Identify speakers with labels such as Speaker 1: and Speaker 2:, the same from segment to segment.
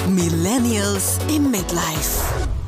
Speaker 1: Millennials im Midlife.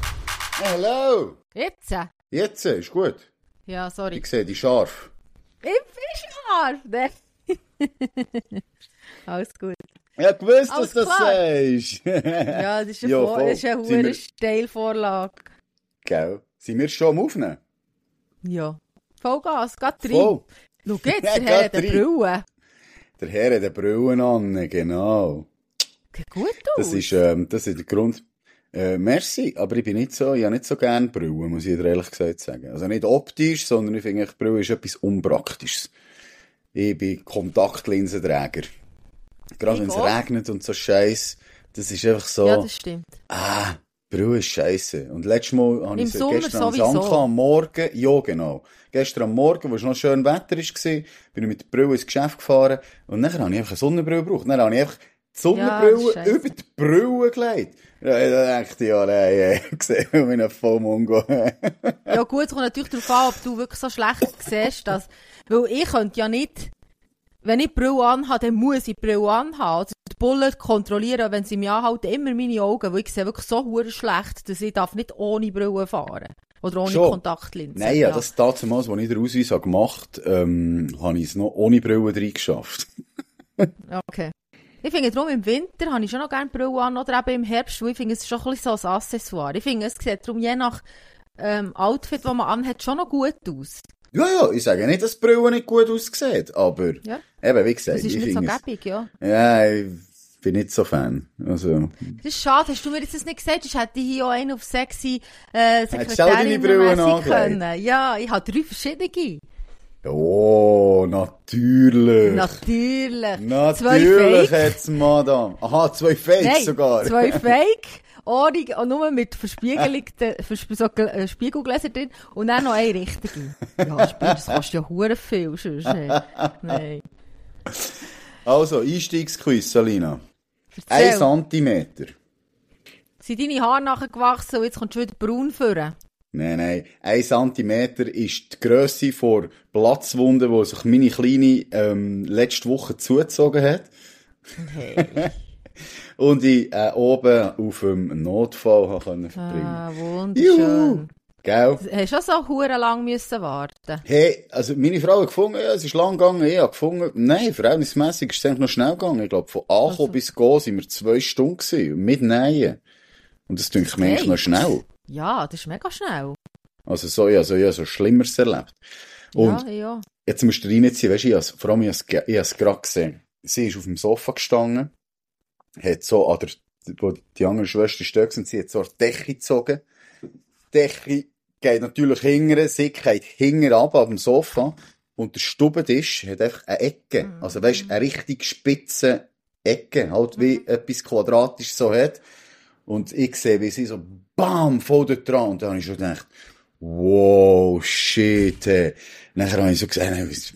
Speaker 2: Hallo!
Speaker 3: Jetzt?
Speaker 2: Jetzt ist gut.
Speaker 3: Ja, sorry.
Speaker 2: Ich sehe dich scharf.
Speaker 3: Ich bin scharf. Ne? Alles gut.
Speaker 2: Ja, gewusst,
Speaker 3: Alles
Speaker 2: dass du das
Speaker 3: klar.
Speaker 2: sagst.
Speaker 3: Ja, das ist eine,
Speaker 2: Ja,
Speaker 3: das
Speaker 2: voll.
Speaker 3: ist eine
Speaker 2: Sind wir-
Speaker 3: hohe Steilvorlage.
Speaker 2: Gell? Sind wir schon am Aufnehmen?
Speaker 3: Ja. Vollgas, geht rein.
Speaker 2: Voll.
Speaker 3: Schau jetzt,
Speaker 2: Ja,
Speaker 3: der Herr
Speaker 2: geht
Speaker 3: der
Speaker 2: rein.
Speaker 3: Brille.
Speaker 2: Der Herr hat eine Brille an, genau.
Speaker 3: Sieht gut aus.
Speaker 2: Das ist der Grund. Merci, aber ich habe nicht so gerne Brille, muss ich dir ehrlich gesagt sagen. Also nicht optisch, sondern ich finde, Brille ist etwas Unpraktisches. Ich bin Kontaktlinsenträger. Gerade
Speaker 3: Ich
Speaker 2: wenn es
Speaker 3: auch.
Speaker 2: regnet und so Scheiß, das ist einfach so...
Speaker 3: Ja, das stimmt.
Speaker 2: Brille ist scheisse. Und letztes Mal habe
Speaker 3: Im
Speaker 2: ich
Speaker 3: Sommer
Speaker 2: gestern am
Speaker 3: sowieso.
Speaker 2: Sanka am Morgen, ja genau, gestern am Morgen, wo es noch schön Wetter war, bin ich mit der Brille ins Geschäft gefahren und nachher habe ich einfach eine Sonnenbrille gebraucht. Dann habe ich einfach die Sonnenbrille
Speaker 3: das ist scheisse.
Speaker 2: über die Brille gelegt. Ja, da dachte ich, ja, nein, ich sehe wie ein Vollmongo.
Speaker 3: Ja gut, es kommt natürlich darauf an, ob du wirklich so schlecht siehst, dass... Weil ich könnte ja nicht... Wenn ich die Brille anhabe, dann muss ich die Brille anhaben. Also die Bullen kontrollieren, wenn sie mich anhalten, immer meine Augen, weil ich sehe wirklich so hure schlecht, dass ich darf nicht ohne Brille fahren. Oder ohne
Speaker 2: Schon.
Speaker 3: Kontaktlinsen.
Speaker 2: Nein, ja, das damals, als ich den Ausweis habe gemacht habe, habe ich es noch ohne Brille reingeschafft.
Speaker 3: Okay. Ich finde, darum im Winter habe ich schon noch gerne Brille an, oder eben im Herbst, weil ich finde, es ist schon ein bisschen so ein Accessoire. Ich finde, es sieht darum je nach Outfit, das man anhat, schon noch gut aus.
Speaker 2: Ja, ich sage nicht, dass die Brille nicht gut aussieht, aber
Speaker 3: Ja.
Speaker 2: eben, wie gesagt,
Speaker 3: Das ist
Speaker 2: ich
Speaker 3: nicht so
Speaker 2: finde es-
Speaker 3: gäbig, ja.
Speaker 2: Ja, ich bin nicht so Fan. Also,
Speaker 3: Das ist schade, hast du mir jetzt das nicht gesagt? Ich hätte hier auch einen auf sexy
Speaker 2: Hättest du auch deine
Speaker 3: Sekretärin
Speaker 2: Brillen
Speaker 3: mässig
Speaker 2: angelegt?
Speaker 3: können. Ja, ich habe 3 verschiedene.
Speaker 2: oh, natürlich.
Speaker 3: Natürlich. 2
Speaker 2: Natürlich
Speaker 3: Fake.
Speaker 2: hat's Madame. Aha, 2 Fakes
Speaker 3: Nein,
Speaker 2: sogar.
Speaker 3: 2 Fake. Ohne, und nur mit Spiegelgläser drin. Und dann noch eine richtige. Ja, das kostet ja hure viel. Sonst, ey. Nein.
Speaker 2: Also, Einstiegsquiz, Salina.
Speaker 3: Erzähl.
Speaker 2: 1 Zentimeter.
Speaker 3: Sind deine Haare nachgewachsen und jetzt kommt schon wieder braun führen?
Speaker 2: Nein. 1 Zentimeter ist die Grösse vor Platzwunde, die sich meine Kleine letzte Woche zugezogen hat.
Speaker 3: Hey.
Speaker 2: Und ich oben auf dem Notfall habe können verbringen.
Speaker 3: Ah,
Speaker 2: Juhu.
Speaker 3: wunderschön.
Speaker 2: Gell?
Speaker 3: Hast du schon so hure lang müssen warten?
Speaker 2: Hey, also meine Frau hat gefunden, ja, es ist lang gegangen, ich habe gefunden, nein, verhältnismässig ist es eigentlich noch schnell gegangen. Ich glaube, von Ankommen bis Gehen sind wir 2 Stunden gewesen, mit Nähen. Und das denke ich mir eigentlich
Speaker 3: Hey.
Speaker 2: noch schnell.
Speaker 3: Ja, das ist mega schnell.
Speaker 2: Also so, ich habe so Schlimmeres erlebt. Und
Speaker 3: Ja.
Speaker 2: jetzt musst du reinziehen, weisst du, vor allem, ich habe es gerade gesehen. Sie ist auf dem Sofa gestanden, hat so an der, wo die andere Schwester steht, und sie hat so an die Decke gezogen. Die Decke geht natürlich hinten, sie geht hinten ab dem Sofa, und der Stubentisch hat einfach eine Ecke. Also weisst, eine richtig spitze Ecke, halt wie etwas Quadratisches so hat. Und ich sehe, wie sie so, bam, voll dort dran. Und dann habe ich schon gedacht, wow, shit, hey. Nachher habe ich so gesagt,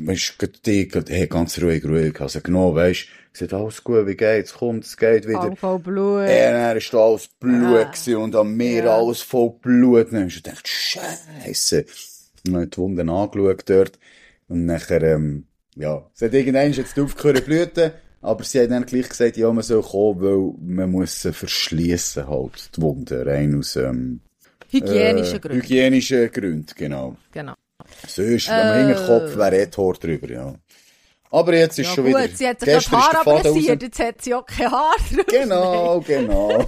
Speaker 2: hey, ganz ruhig, also genau, weisst, ich sagte, alles gut, wie geht's, kommt, es geht wieder.
Speaker 3: All voll Blut.
Speaker 2: Dann ist da alles Blut gewesen und an mir
Speaker 3: Ja.
Speaker 2: alles voll Blut. Dann habe ich gedacht, Scheisse. Und dann habe ich die Wunden angeschaut dort. Und nachher, ja, es hat irgendwann jetzt aufgehört zu bluten, aber sie hat dann gleich gesagt, ja, man soll kommen, weil man muss sie verschliessen halt, die Wunden, rein aus,
Speaker 3: Hygienische Gründe.
Speaker 2: hygienischen Gründen, genau.
Speaker 3: Genau.
Speaker 2: Sonst, wenn man hinten Kopf wäre, eh Tor drüber, ja. Aber jetzt ist
Speaker 3: Ja
Speaker 2: schon
Speaker 3: gut,
Speaker 2: wieder,
Speaker 3: sie hat sich das
Speaker 2: gestern ist
Speaker 3: Haar
Speaker 2: der Faden
Speaker 3: abrasiert,
Speaker 2: raus.
Speaker 3: jetzt hat sie auch kein Haar drauf.
Speaker 2: Genau.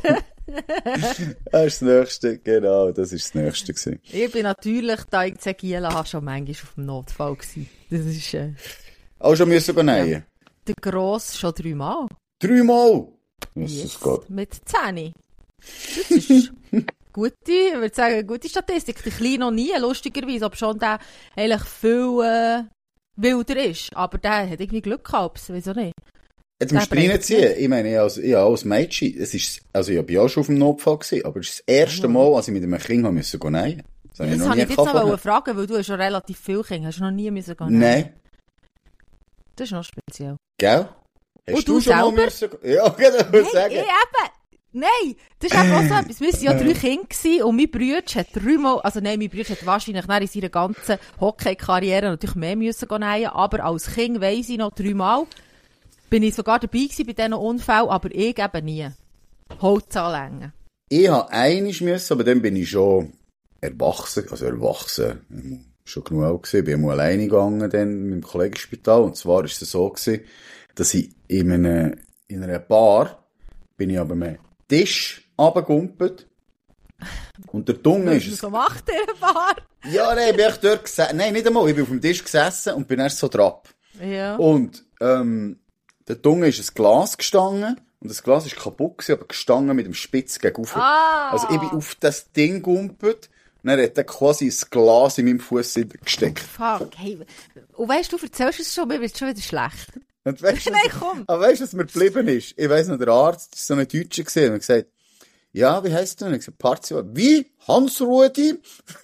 Speaker 2: Das ist das Nächste, genau, das ist das Nächste gewesen.
Speaker 3: Ich bin natürlich, da ich Giela habe, schon manchmal auf dem Notfall gewesen. Das ist,
Speaker 2: Auch schon müssen gehen nähen?
Speaker 3: der Gross schon 3 Mal.
Speaker 2: 3 Mal? Was
Speaker 3: Yes.
Speaker 2: das geht.
Speaker 3: Mit 10. Das ist gute, ich würde sagen, gute Statistik. Der Kleine noch nie, lustigerweise, ob schon der eigentlich viel wilder ist. Aber der hat irgendwie Glück gehabt, wieso nicht?
Speaker 2: Jetzt musst du
Speaker 3: Der
Speaker 2: reinziehen. Ich meine, ich als Mädchen, ich bin auch schon auf dem Notfall gewesen, aber es ist das erste Mal, als ich mit einem Kind haben müssen nähen. Das habe ich
Speaker 3: Das
Speaker 2: noch
Speaker 3: habe
Speaker 2: nie
Speaker 3: ich dich jetzt
Speaker 2: gehabt.
Speaker 3: noch fragen, weil du hast schon relativ viel Kinder. Hast du noch nie müssen gehen?
Speaker 2: Nein.
Speaker 3: Das ist noch speziell.
Speaker 2: Gell? Hast
Speaker 3: Und du
Speaker 2: schon mal
Speaker 3: selber?
Speaker 2: müssen Ja, genau, ich würde sagen.
Speaker 3: Nein, das ist eben auch so etwas. Wir waren ja 3 Kinder gewesen und mein Bruder hat 3 Mal, also nein, mein Bruder hat wahrscheinlich in seiner ganzen Hockey-Karriere natürlich mehr müssen nähen, aber als Kind weiss ich noch 3 Mal, bin ich sogar dabei gewesen bei diesen Unfällen, aber ich eben nie. Holz anlängen.
Speaker 2: Ich habe einiges müssen, aber dann bin ich schon erwachsen, schon genug alt gewesen. Ich bin mal alleine gegangen dann mit dem Kollegenspital. Und zwar ist es so gewesen, dass ich in einer Bar bin ich aber einem Tisch runtergegumpelt. Und der Dunge ist
Speaker 3: Was so macht der Bar?
Speaker 2: Ja, nein, ich bin echt dort gesessen. Nein, nicht einmal. Ich bin auf dem Tisch gesessen und bin erst so drauf.
Speaker 3: Ja.
Speaker 2: Und, der Dunge ist ein Glas gestanden. Und das Glas ist kaputt gewesen, aber gestanden mit dem Spitz gegenüber.
Speaker 3: Ah!
Speaker 2: Also ich bin auf das Ding gegumpelt. Und dann hat er quasi ein Glas in meinem Fuß gesteckt.
Speaker 3: Fuck, hey. Und weißt du, erzählst es schon, mir wird schon wieder schlecht.
Speaker 2: Und weißt,
Speaker 3: Nein, komm.
Speaker 2: Aber weißt du, was mir geblieben ist? Ich weiss noch, der Arzt, das ist so ein Deutscher gesehen, und hat gesagt, ja, wie heisst du? Und ich gesagt, Parzio. Wie? Hans-Rudi?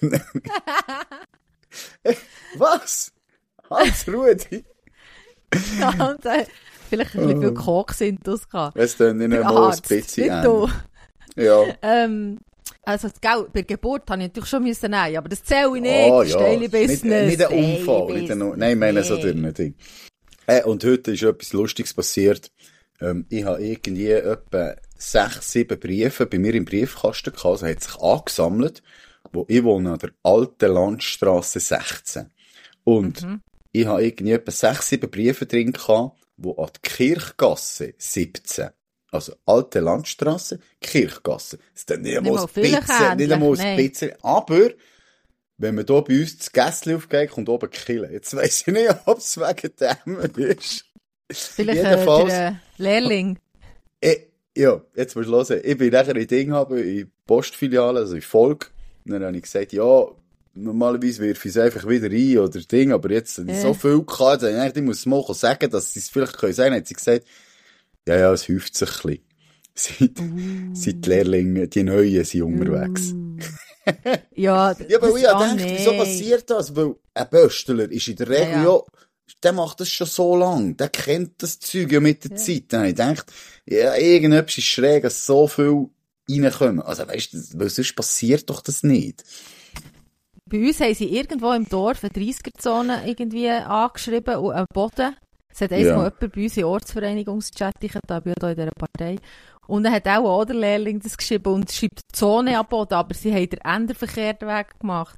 Speaker 2: Was? Hans-Rudi?
Speaker 3: Ja, und, vielleicht ein bisschen viel Koks sind das gehabt.
Speaker 2: Weißt du, nicht einmal ein bisschen
Speaker 3: nicht du.
Speaker 2: Ja.
Speaker 3: Also, gell, bei der Geburt habe ich natürlich schon müssen nehmen, aber das zähle ich nicht.
Speaker 2: Oh,
Speaker 3: Steile Business.
Speaker 2: Nicht ein Unfall. Nein, ich meine so dünne Ding. Und heute ist etwas Lustiges passiert. Ich habe irgendwie etwa 6, 7 Briefe bei mir im Briefkasten gehabt. Also hat sich angesammelt, wo ich wohne an der alten Landstrasse 16. Und ich habe irgendwie etwa 6, 7 Briefe drin gehabt, die an die Kirchgasse 17. Also alte Landstrasse, Kirchgasse. Das ist dann nicht einmal ein bisschen. Aber, wenn man hier bei uns das Gässli aufgeht, kommt oben Kille. Jetzt weiss ich nicht, ob es wegen dem ist.
Speaker 3: Vielleicht der Lehrling.
Speaker 2: Ja, jetzt musst du hören. Ich bin nachher in Ding haben, in Postfiliale, also in Volk. Und dann habe ich gesagt, ja, normalerweise wirf ich es einfach wieder ein oder Ding, aber jetzt habe ich so viel gehabt, ich muss es mal sagen, dass sie es vielleicht sagen können. Dann hat sie gesagt, ja, es häuft sich ein bisschen. Seit die Lehrlinge, die Neuen sind unterwegs.
Speaker 3: Ja,
Speaker 2: ja, aber ich habe gedacht, wieso passiert das? Weil ein Böstler ist in der Regel der macht das schon so lang. Der kennt das Zeug ja mit der Zeit. Dann habe ich gedacht, ja, irgendetwas ist schräg, dass so viel reinkommen. Also weißt du, weil sonst passiert doch das nicht.
Speaker 3: Bei uns haben sie irgendwo im Dorf eine 30er-Zone irgendwie angeschrieben und einen Boden. Es hat einmal jemand bei uns in der Ortsvereinigungschat, ich bin ja da in dieser Partei. Und dann hat auch der Lehrling das geschrieben und schreibt die Zone am Boden, aber sie haben den verkehrten Weg gemacht.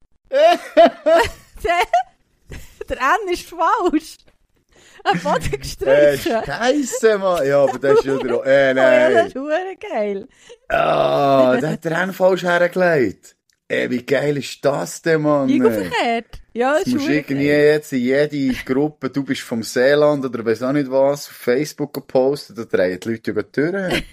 Speaker 3: Der N ist falsch. Ein Boden gestrichen.
Speaker 2: Scheisse, Mann. Ja, aber das ist ja wieder... nein.
Speaker 3: Oh, das ist verdammt geil.
Speaker 2: Ah, der hat den N falsch hergelegt. Wie geil ist das denn, Mann?
Speaker 3: Verkehrt. Ja, das
Speaker 2: ist musst irgendwie jetzt in jede Gruppe, du bist vom Seeland oder weiss auch nicht was, auf Facebook gepostet, da drehen die Leute über die Türen.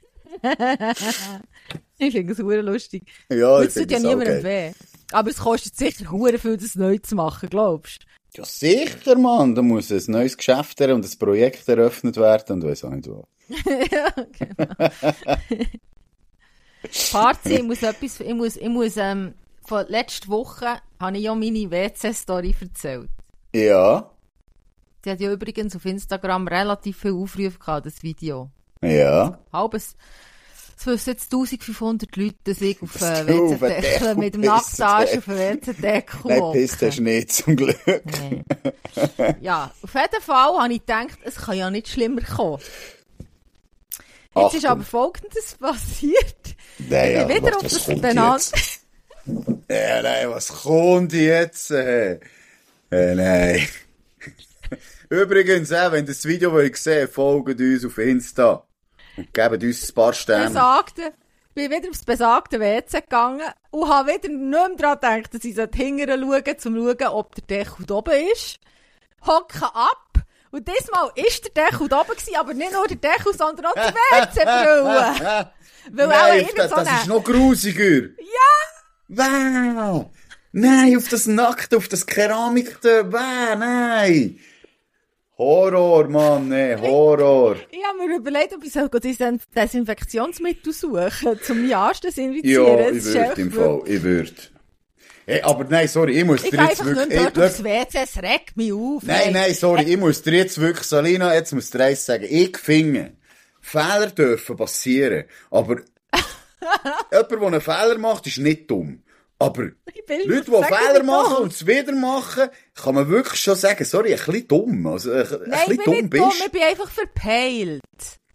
Speaker 3: Ich finde es verdammt lustig.
Speaker 2: Ja,
Speaker 3: das tut ja niemandem weh. Aber es kostet sicher verdammt viel, das neu zu machen, glaubst du?
Speaker 2: Ja, sicher, Mann. Da muss ein neues Geschäft und ein Projekt eröffnet werden und weiss auch nicht was.
Speaker 3: Ja, genau. Parzi, ich muss, von letzter Woche habe ich ja meine WC-Story erzählt.
Speaker 2: Ja.
Speaker 3: Die hat ja übrigens auf Instagram relativ viel Aufrufe gehabt, das Video.
Speaker 2: Ja.
Speaker 3: Es wissen jetzt 1500 Leute, dass ich auf WC-Deckel mit dem Nacktarsch auf den WC-Deckel
Speaker 2: Nein, pisst hast du nicht, zum Glück.
Speaker 3: Nee. Ja, auf jeden Fall habe ich gedacht, es kann ja nicht schlimmer kommen. Jetzt ist aber Folgendes passiert.
Speaker 2: Nein,
Speaker 3: ich bin wieder auf das benannt.
Speaker 2: Ja, nein, was kommt jetzt? Nein. Übrigens, wenn das Video wollt sehen, folgt uns auf Insta. Und gebt uns ein paar Sterne.
Speaker 3: Ich bin wieder aufs besagte WC gegangen und habe wieder nicht mehr daran gedacht, dass ich hinterher schaue, um zu schauen, ob der Deckel da oben ist. Hocke ab. Und diesmal ist der Deckel da oben gewesen, aber nicht nur der Deckel, sondern auch die WC-Brille.
Speaker 2: Nein, das ist noch grusiger.
Speaker 3: Ja!
Speaker 2: Wow! Nein, auf das Nackte, auf das Keramik da. Wow, nein! Horror, Mann, nee, Horror.
Speaker 3: Ich habe mir überlegt, ob ich Desinfektionsmittel suchen zum mich anzudesinfizieren.
Speaker 2: Ja, ich würde im Fall, ich würde. Hey, aber nein, sorry, ich muss dir jetzt wirklich...
Speaker 3: Ich gehe aufs WC, es regt mich auf.
Speaker 2: Nein, sorry, ich muss dir jetzt wirklich, Salina, jetzt muss dir eins sagen. Ich finde, Fehler dürfen passieren, aber jemand, der einen Fehler macht, ist nicht dumm. Aber Leute, die Fehler machen und es wieder machen, kann man wirklich schon sagen, sorry, ein bisschen dumm. Also, ein bisschen dumm bist.
Speaker 3: Dumm, ich bin einfach verpeilt.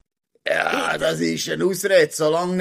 Speaker 2: Ja, das ist eine Ausrede. Solange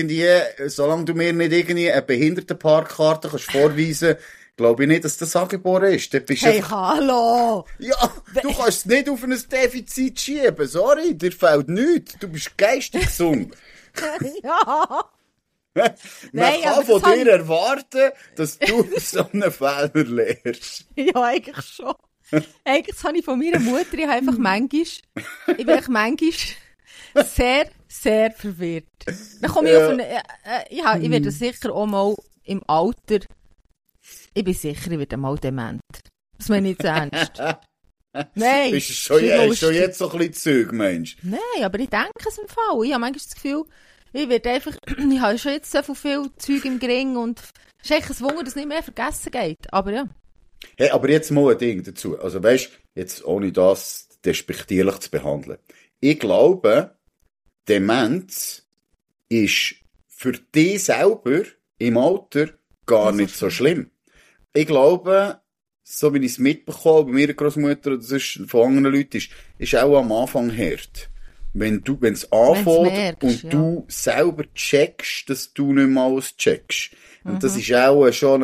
Speaker 2: du mir nicht irgendwie eine Behindertenparkkarte kannst vorweisen, glaube ich nicht, dass das angeboren ist. Bist
Speaker 3: Hey,
Speaker 2: einfach...
Speaker 3: hallo!
Speaker 2: Ja, du kannst es nicht auf ein Defizit schieben. Sorry, dir fehlt nichts. Du bist geistig gesund.
Speaker 3: Ja!
Speaker 2: Man
Speaker 3: Nein,
Speaker 2: kann
Speaker 3: aber
Speaker 2: von
Speaker 3: das
Speaker 2: dir erwarten, dass du so einen Fehler lernst.
Speaker 3: Ja, eigentlich schon. Eigentlich habe ich von meiner Mutter, ich bin echt manchmal sehr, sehr verwirrt. Dann komme ich auf eine, ich werde sicher auch mal im Alter, ich bin sicher, ich werde mal dement. Das meine ich nicht ernst. Nein.
Speaker 2: Ist schon jetzt so ein bisschen Zeug, Mensch?
Speaker 3: Nein, aber ich denke es im Fall. Ich habe manchmal das Gefühl, ich habe schon jetzt so viel Zeug im Gring und es ist echt ein Wunder, dass es nicht mehr vergessen geht. Aber ja.
Speaker 2: Hey, aber jetzt mal ein Ding dazu. Also weisst, jetzt ohne das despektierlich zu behandeln. Ich glaube, Demenz ist für dich selber im Alter gar nicht so schlimm. Ich glaube, so wie ich es mitbekomme, bei meiner Großmutter oder sonst von anderen Leuten, ist auch am Anfang hart. Wenn es anfängt und du selber checkst, dass du nicht mehr alles checkst. Und das ist auch schon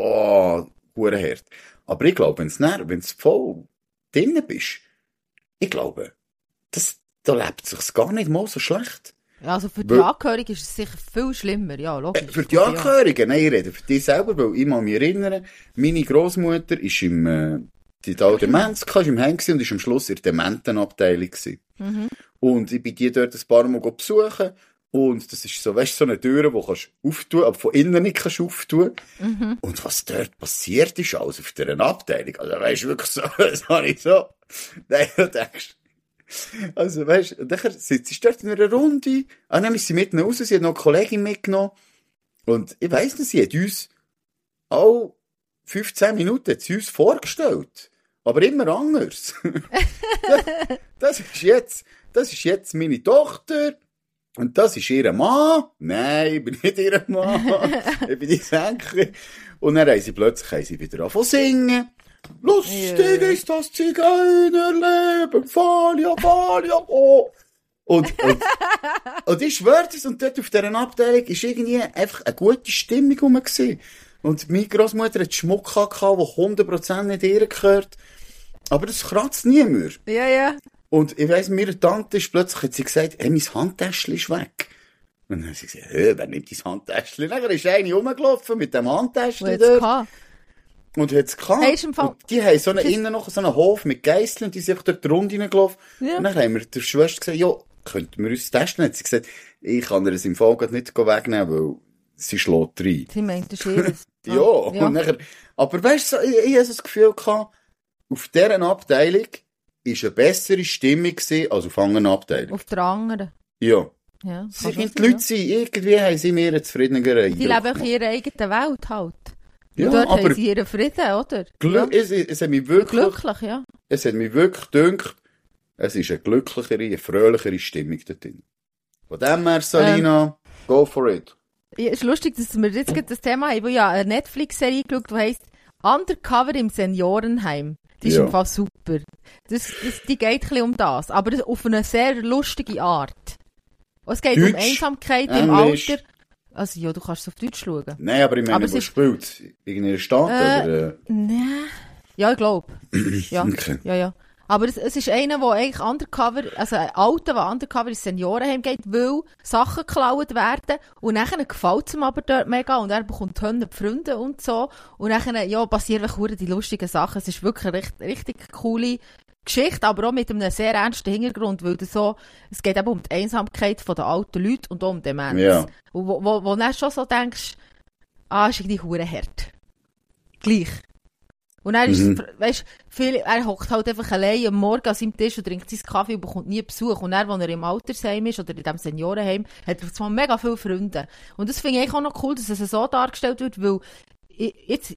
Speaker 2: hure hart. Aber ich glaube, wenn du voll drinnen bist, ich glaube, da lebt es sich gar nicht mal so schlecht.
Speaker 3: Ja, also für die Angehörigen ist es sicher viel schlimmer, ja, logisch.
Speaker 2: Für die Angehörigen? Nein, ich rede für dich selber, weil ich kann mich erinnern, meine Großmutter ist die da Demenz ist im Heim gewesen und ist am Schluss in der Dementenabteilung gewesen. Und ich bin die dort ein paar Mal besuchen und das ist so, weißt du, so eine Tür, die kannst auftun, aber von innen nicht kannst auftun. Und was dort passiert ist, alles auf dieser Abteilung, also weißt du, wirklich so, das habe ich so, nein, du denkst, also weißt du, dann sitzt sie dort in einer Runde, dann ist sie mitten raus, sie hat noch eine Kollegin mitgenommen und ich weiss nicht, sie hat uns alle 15 Minuten hat sie uns vorgestellt, aber immer anders. das ist jetzt meine Tochter und das ist ihr Mann. Nein, ich bin nicht ihr Mann, ich bin die Senke. Und dann haben sie plötzlich wieder angefangen zu singen. Lustig ist das Zigeunerleben, Falia, oh. Und ich schwöre das, und dort auf dieser Abteilung ist irgendwie einfach eine gute Stimmung rum gewesen. Und meine Großmutter hat Schmuck gehabt, der 100% nicht ihr gehört. Aber das kratzt nie mehr.
Speaker 3: Ja, ja.
Speaker 2: Und ich weiss, meine Tante ist plötzlich, hat sie gesagt, hey, mein Handtäschchen ist weg. Und dann hat sie gesagt, wer nimmt dein Handtäschchen? Dann ist eine rumgelaufen mit dem Handtäschchen dort. Und hat's gehabt.
Speaker 3: Hey, und
Speaker 2: die haben innen noch so einen Hof mit Geisseln und die sind einfach dort die Runde reingelaufen. Ja. Und dann haben wir der Schwester gesagt, ja, könnten wir uns testen? Hat sie gesagt, ich kann ihr das im Fall nicht wegnehmen, weil sie schlägt rein.
Speaker 3: Sie meint, das ist ihres.
Speaker 2: Ja. Und nachher, aber weißt du, ich hatte so das Gefühl gehabt, auf dieser Abteilung ist eine bessere Stimmung gewesen als auf anderen Abteilungen.
Speaker 3: Auf der anderen.
Speaker 2: Ja.
Speaker 3: Ja.
Speaker 2: Sie finden die Leute sein, irgendwie haben sie mir einen zufriedeneren Eindruck.
Speaker 3: Die leben auch in ihrer eigenen Welt halt. Und
Speaker 2: ja,
Speaker 3: dort
Speaker 2: aber
Speaker 3: haben sie ihren Frieden, oder?
Speaker 2: Es hat mich wirklich...
Speaker 3: Glücklich, ja.
Speaker 2: Es hat mich wirklich gedacht, es ist eine glücklichere, eine fröhlichere Stimmung dort drin. Von dem her, Salina, go for it.
Speaker 3: Ja, es ist lustig, dass wir jetzt gerade das Thema haben. Ich habe ja eine Netflix-Serie geschaut, die heisst Undercover im Seniorenheim. Die ist im Fall super. Die geht ein bisschen um das, aber auf eine sehr lustige Art. Und es geht
Speaker 2: Deutsch,
Speaker 3: um Einsamkeit
Speaker 2: Englisch.
Speaker 3: im Alter. Also ja, du kannst es auf Deutsch schauen.
Speaker 2: Nein, aber ich meine, wo spielt? Irgendeine Stadt, oder?
Speaker 3: Nein. Ja, ich glaube. Ja.
Speaker 2: Okay.
Speaker 3: Ja. Aber es ist einer, der eigentlich undercover, also ein Alter, der undercover ins Seniorenheim geht, weil Sachen geklaut werden und nachher gefällt es ihm aber dort mega und er bekommt Hände Freunde und so und nachher, ja, passieren wirklich die lustigen Sachen. Es ist wirklich eine richtig coole Geschichte, aber auch mit einem sehr ernsten Hintergrund, weil es geht eben um die Einsamkeit der alten Leute und auch um Demenz.
Speaker 2: Ja.
Speaker 3: Und wo du dann schon so denkst, ist irgendwie hure hart. Gleich. Und er ist, weißt, er hockt halt einfach allein am Morgen an seinem Tisch und trinkt seinen Kaffee und bekommt nie Besuch. Und er, wenn er im Altersheim ist oder in diesem Seniorenheim, hat er zwar mega viele Freunde. Und das finde ich auch noch cool, dass es so dargestellt wird, weil ich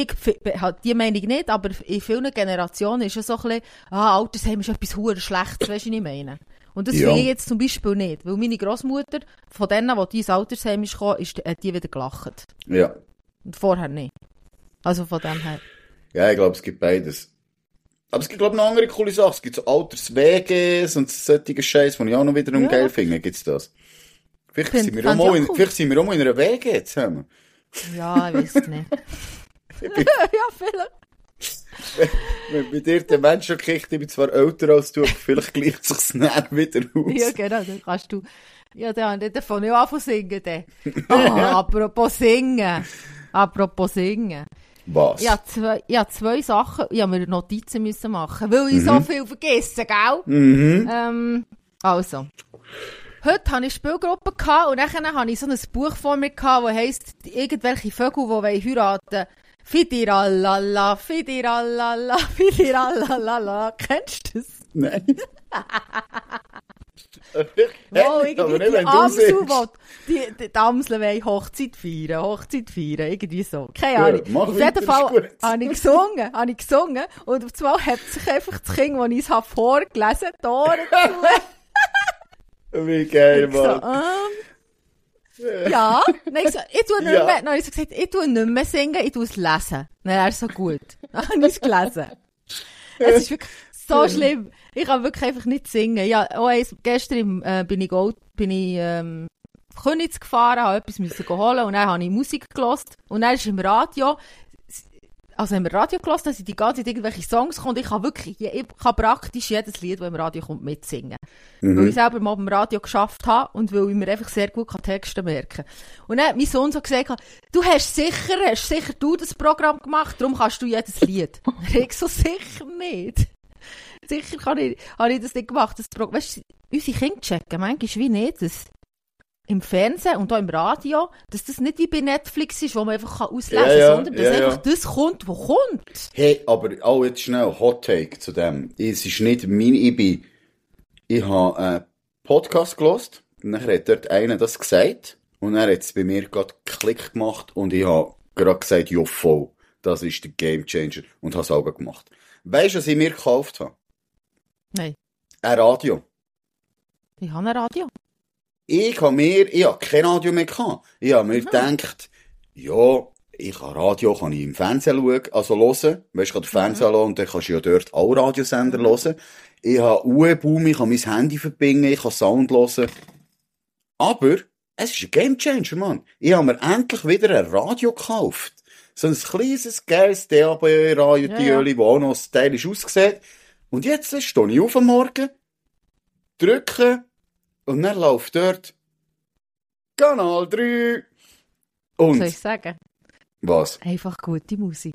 Speaker 3: habe die Meinung nicht, aber in vielen Generationen ist es so ein bisschen, Altersheim ist etwas hure Schlechtes, weißt du, was ich meine? Und das finde ich jetzt zum Beispiel nicht, weil meine Großmutter, von denen, die ins Altersheim ist gekommen, hat die wieder gelacht.
Speaker 2: Ja.
Speaker 3: Und vorher nicht. Also von dem her.
Speaker 2: Ja, ich glaube, es gibt beides. Aber es gibt, glaube ich, noch andere coole Sachen. Es gibt so Alters-WGs und solche Scheiß, die ich auch noch wiederum geil finde. Gibt's das? Vielleicht sind wir auch mal in einer WG zusammen.
Speaker 3: Ja, ich weiss nicht. Ja, vielleicht.
Speaker 2: Wenn bei dir der Mensch schon kriegt, ich bin zwar älter als du, aber vielleicht gleicht sich's näher wieder aus.
Speaker 3: Ja, genau, dann kannst du. Ja, dann fange ich an zu singen. Apropos singen.
Speaker 2: Was?
Speaker 3: Ja, zwei Sachen. Ich habe mir Notizen müssen machen, weil ich so viel vergessen, gell? Also. Heute hatte ich Spielgruppe und dann hatte ich so ein Buch vor mir, das heisst, irgendwelche Vögel, die heiraten wollen. Fidirallala, Fidirallala, Fidirallala. Kennst du das?
Speaker 2: Nein.
Speaker 3: Wow, irgendwie die Amsel, die Amsel wollen Hochzeit feiern, irgendwie so. Keine Ahnung.
Speaker 2: Ja,
Speaker 3: auf jeden Fall habe ich gesungen und auf einmal hat sich einfach das Kind, das ich es vorgelesen habe, die Ohren zu.
Speaker 2: Wie geil, Mann.
Speaker 3: Ja, dann ich tue nicht mehr, dann habe ich so gesagt, ich tue nicht mehr singen, ich tue es lesen. Dann er so gut. Dann habe ich es gelesen. Es ist wirklich so schlimm. Ich kann wirklich einfach nicht singen. Ja, gestern bin ich Königs gefahren, habe etwas müssen holen und dann habe ich Musik gehört. Und dann ist im Radio, also haben wir Radio gehört, dass die ganze Zeit irgendwelche Songs kommen. Ich kann praktisch jedes Lied, das im Radio kommt, mitsingen. Weil ich selber mal beim Radio geschafft habe und weil ich mir einfach sehr gut Texte merken kann. Und dann hat mein Sohn so gesagt, du hast sicher das Programm gemacht, darum kannst du jedes Lied. Ich so, sicher nicht. Sicher habe ich das nicht gemacht. Das Programm. Weißt du, unsere Kinder checken manchmal wie nicht, dass im Fernsehen und auch im Radio, dass das nicht wie bei Netflix ist, wo man einfach auslesen kann, sondern dass einfach das kommt, was kommt.
Speaker 2: Hey, aber auch jetzt schnell, Hot Take zu dem. Es ist nicht ich habe einen Podcast gehört, und dann hat dort einer das gesagt, und er hat es bei mir gerade Klick gemacht, und ich habe gerade gesagt, ja voll, das ist der Gamechanger, und habe es auch gemacht. Weisst du, was ich mir gekauft habe?
Speaker 3: Nein.
Speaker 2: Ein Radio.
Speaker 3: Ich habe ein Radio.
Speaker 2: Ich habe kein Radio mehr gehabt. Ich habe mir gedacht, ja, kann ich im Fernsehen hören, also hören. Weisst du, ich kann den Fernseher hören, und dann kannst du ja dort auch Radiosender hören. Ich habe Boom, ich kann mein Handy verbinden, ich kann Sound hören. Aber, es ist ein Gamechanger, Mann. Ich habe mir endlich wieder ein Radio gekauft. So ein kleines, geiles DAB-Radio, das auch noch stylisch aussieht. Und jetzt stehe ich auf am Morgen, drücke, und dann läuft dort Kanal 3. Und,
Speaker 3: was soll ich sagen?
Speaker 2: Was?
Speaker 3: Einfach gute Musik.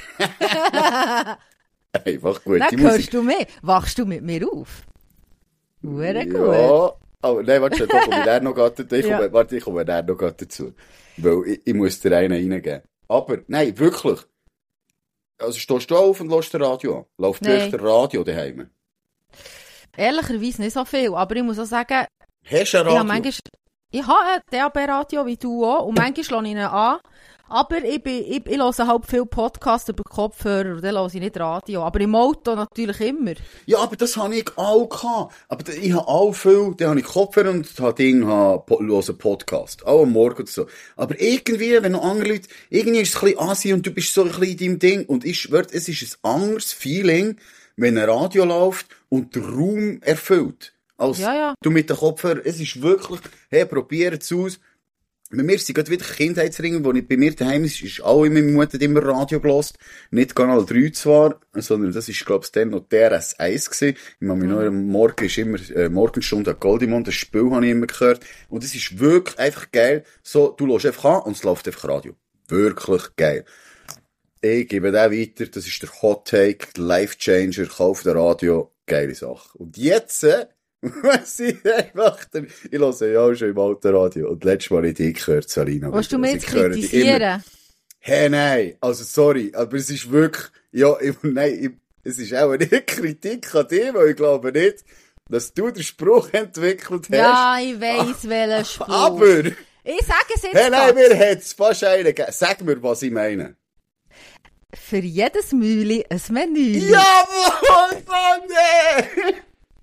Speaker 2: Einfach gute
Speaker 3: dann
Speaker 2: Musik.
Speaker 3: Dann hörst du mehr. Wachst du mit mir auf? Hure gut.
Speaker 2: Ja, aber nein, warte, da komme ich dann noch dazu. Ich komme dann noch dazu. Weil ich muss dir einen reingeben. Aber, nein, wirklich. Also stehst du auf und lässt das Radio an? Läuft wirklich der Radio daheim?
Speaker 3: Ehrlicherweise nicht so viel, aber ich muss auch sagen,
Speaker 2: hast du ein Radio?
Speaker 3: Ich habe ein DAB-Radio, wie du auch, und manchmal lasse ich ihn an. Aber ich höre halt viel Podcasts über Kopfhörer, und dann höre ich nicht Radio. Aber im Auto natürlich immer.
Speaker 2: Ja, aber das habe ich auch gehabt. Aber ich habe auch viel, dann habe ich Kopfhörer und höre einen Podcast. Auch am Morgen und so. Aber irgendwie, wenn noch andere Leute, irgendwie ist es ein bisschen Asi und du bist so ein bisschen in deinem Ding. Und ich schwöre, es ist ein anderes Feeling, wenn ein Radio läuft und der Raum erfüllt. Als du mit den Kopfhörern. Es ist wirklich, hey, probier es aus. Bei mir sind gerade wieder Kindheitsringe, wo nicht bei mir daheim ist auch immer, meine Mutter hat immer Radio gehört. Nicht Kanal 3 zwar, sondern das ist, glaub ich, dann noch DRS 1 gewesen. Ich meine, noch am Morgen ist immer, Morgenstunde Goldimond, das Spiel habe ich immer gehört. Und es ist wirklich einfach geil. So, du lässt einfach an und es läuft einfach Radio. Wirklich geil. Ich gebe den weiter, das ist der Hot Take, der Life Changer, kauf der Radio, geile Sache. Und jetzt, was ich einfach, ich höre ja auch schon im alten Radio. Und letztes Mal nicht ich gehört, Salina.
Speaker 3: Willst du mich jetzt kritisieren?
Speaker 2: Hey, nein, also sorry, aber es ist wirklich, es ist auch nicht Kritik an dir, weil ich glaube nicht, dass du den Spruch entwickelt hast.
Speaker 3: Ja, ich weiss, welchen Spruch.
Speaker 2: Aber,
Speaker 3: ich sage es jetzt
Speaker 2: hey, nein, mir hat's fast einen gegeben. Sag mir, was ich meine.
Speaker 3: Für jedes Mühli ein Menü.
Speaker 2: Jawohl, Mann!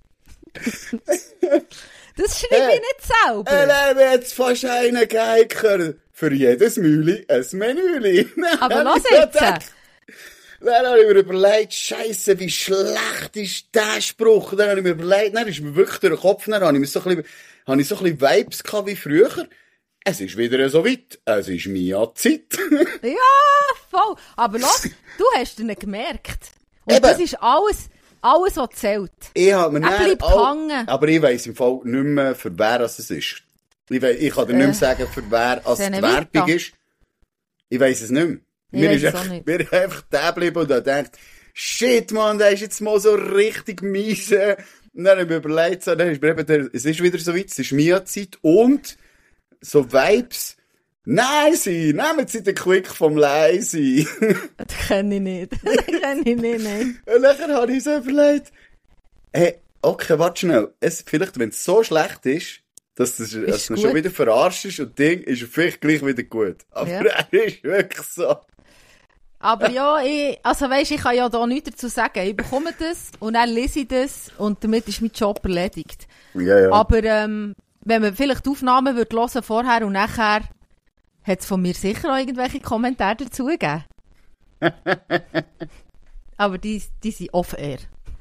Speaker 3: Das schreibe ich nicht selber.
Speaker 2: Nein, mir hat's fast einen gegeben. Für jedes Mühli ein Menüli.
Speaker 3: Aber lass jetzt.
Speaker 2: Dann habe ich mir überlegt, Scheisse, wie schlecht ist der Spruch? Dann habe ich mir überlegt, dann ist mir wirklich durch den Kopf, dann habe ich so ein bisschen Vibes gehabt wie früher. Es ist wieder so weit. Es ist meine Zeit.
Speaker 3: Ja, voll. Aber los, du hast ihn gemerkt. Und
Speaker 2: Eben.
Speaker 3: das ist alles, was zählt.
Speaker 2: Ich habe mir
Speaker 3: Er
Speaker 2: dann
Speaker 3: bleibt
Speaker 2: auch,
Speaker 3: hängen.
Speaker 2: aber ich weiss im Fall nicht mehr, für wer es ist. Ich kann dir nicht mehr sagen, für wer es die
Speaker 3: Senevita.
Speaker 2: Werbung ist. Ich weiss es nicht mehr.
Speaker 3: Ich
Speaker 2: Mir
Speaker 3: weiss
Speaker 2: ist
Speaker 3: es auch nicht.
Speaker 2: mir ist einfach der geblieben und denkt, shit, Mann, der ist jetzt mal so richtig mies. Und dann habe ich mir überlegt, so, dann ist mir eben es ist wieder so weit, es ist meine Zeit und so Vibes. Nein, nehmen Sie den Quick vom Leisi.
Speaker 3: Das kenne ich nicht. Nein.
Speaker 2: Und nachher habe ich so überlegt, hey, okay, warte schnell. Vielleicht, wenn es so schlecht ist, dass es schon
Speaker 3: gut.
Speaker 2: wieder verarscht ist und Ding, ist er vielleicht gleich wieder gut. Aber
Speaker 3: Ja.
Speaker 2: er ist wirklich so.
Speaker 3: Aber ja, ich kann ja da nichts dazu sagen. Ich bekomme das und dann lese ich das und damit ist mein Job erledigt.
Speaker 2: Ja.
Speaker 3: Aber wenn man vielleicht die Aufnahmen hören würde vorher und nachher, hat es von mir sicher auch irgendwelche Kommentare dazu gegeben. Aber die sind off-air.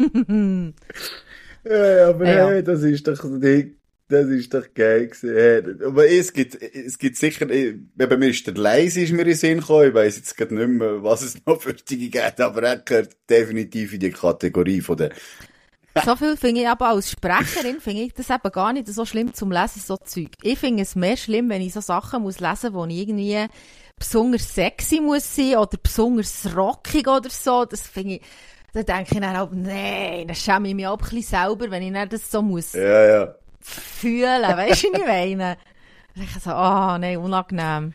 Speaker 2: Ja, aber
Speaker 3: Ja.
Speaker 2: hey, das ist doch Ding. Das ist doch geil gewesen. Hey, aber es gibt sicher, bei mir ist der Leise ist mir in den Sinn gekommen. Ich weiss jetzt gerade nicht mehr, was es noch für Dinge gibt, aber er gehört definitiv in die Kategorie von der.
Speaker 3: So viel finde ich aber als Sprecherin, finde ich das eben gar nicht so schlimm zum Lesen, so Zeug. Ich finde es mehr schlimm, wenn ich so Sachen muss lesen, wo ich irgendwie besonders sexy muss sein oder besonders rockig oder so. Das finde ich, da denke ich dann auch, nein, dann schäme ich mich auch ein bisschen selber, wenn ich dann das so muss
Speaker 2: Ja.
Speaker 3: fühlen. Weisst du, was ich meine? Dann denke ich so, nein, unangenehm.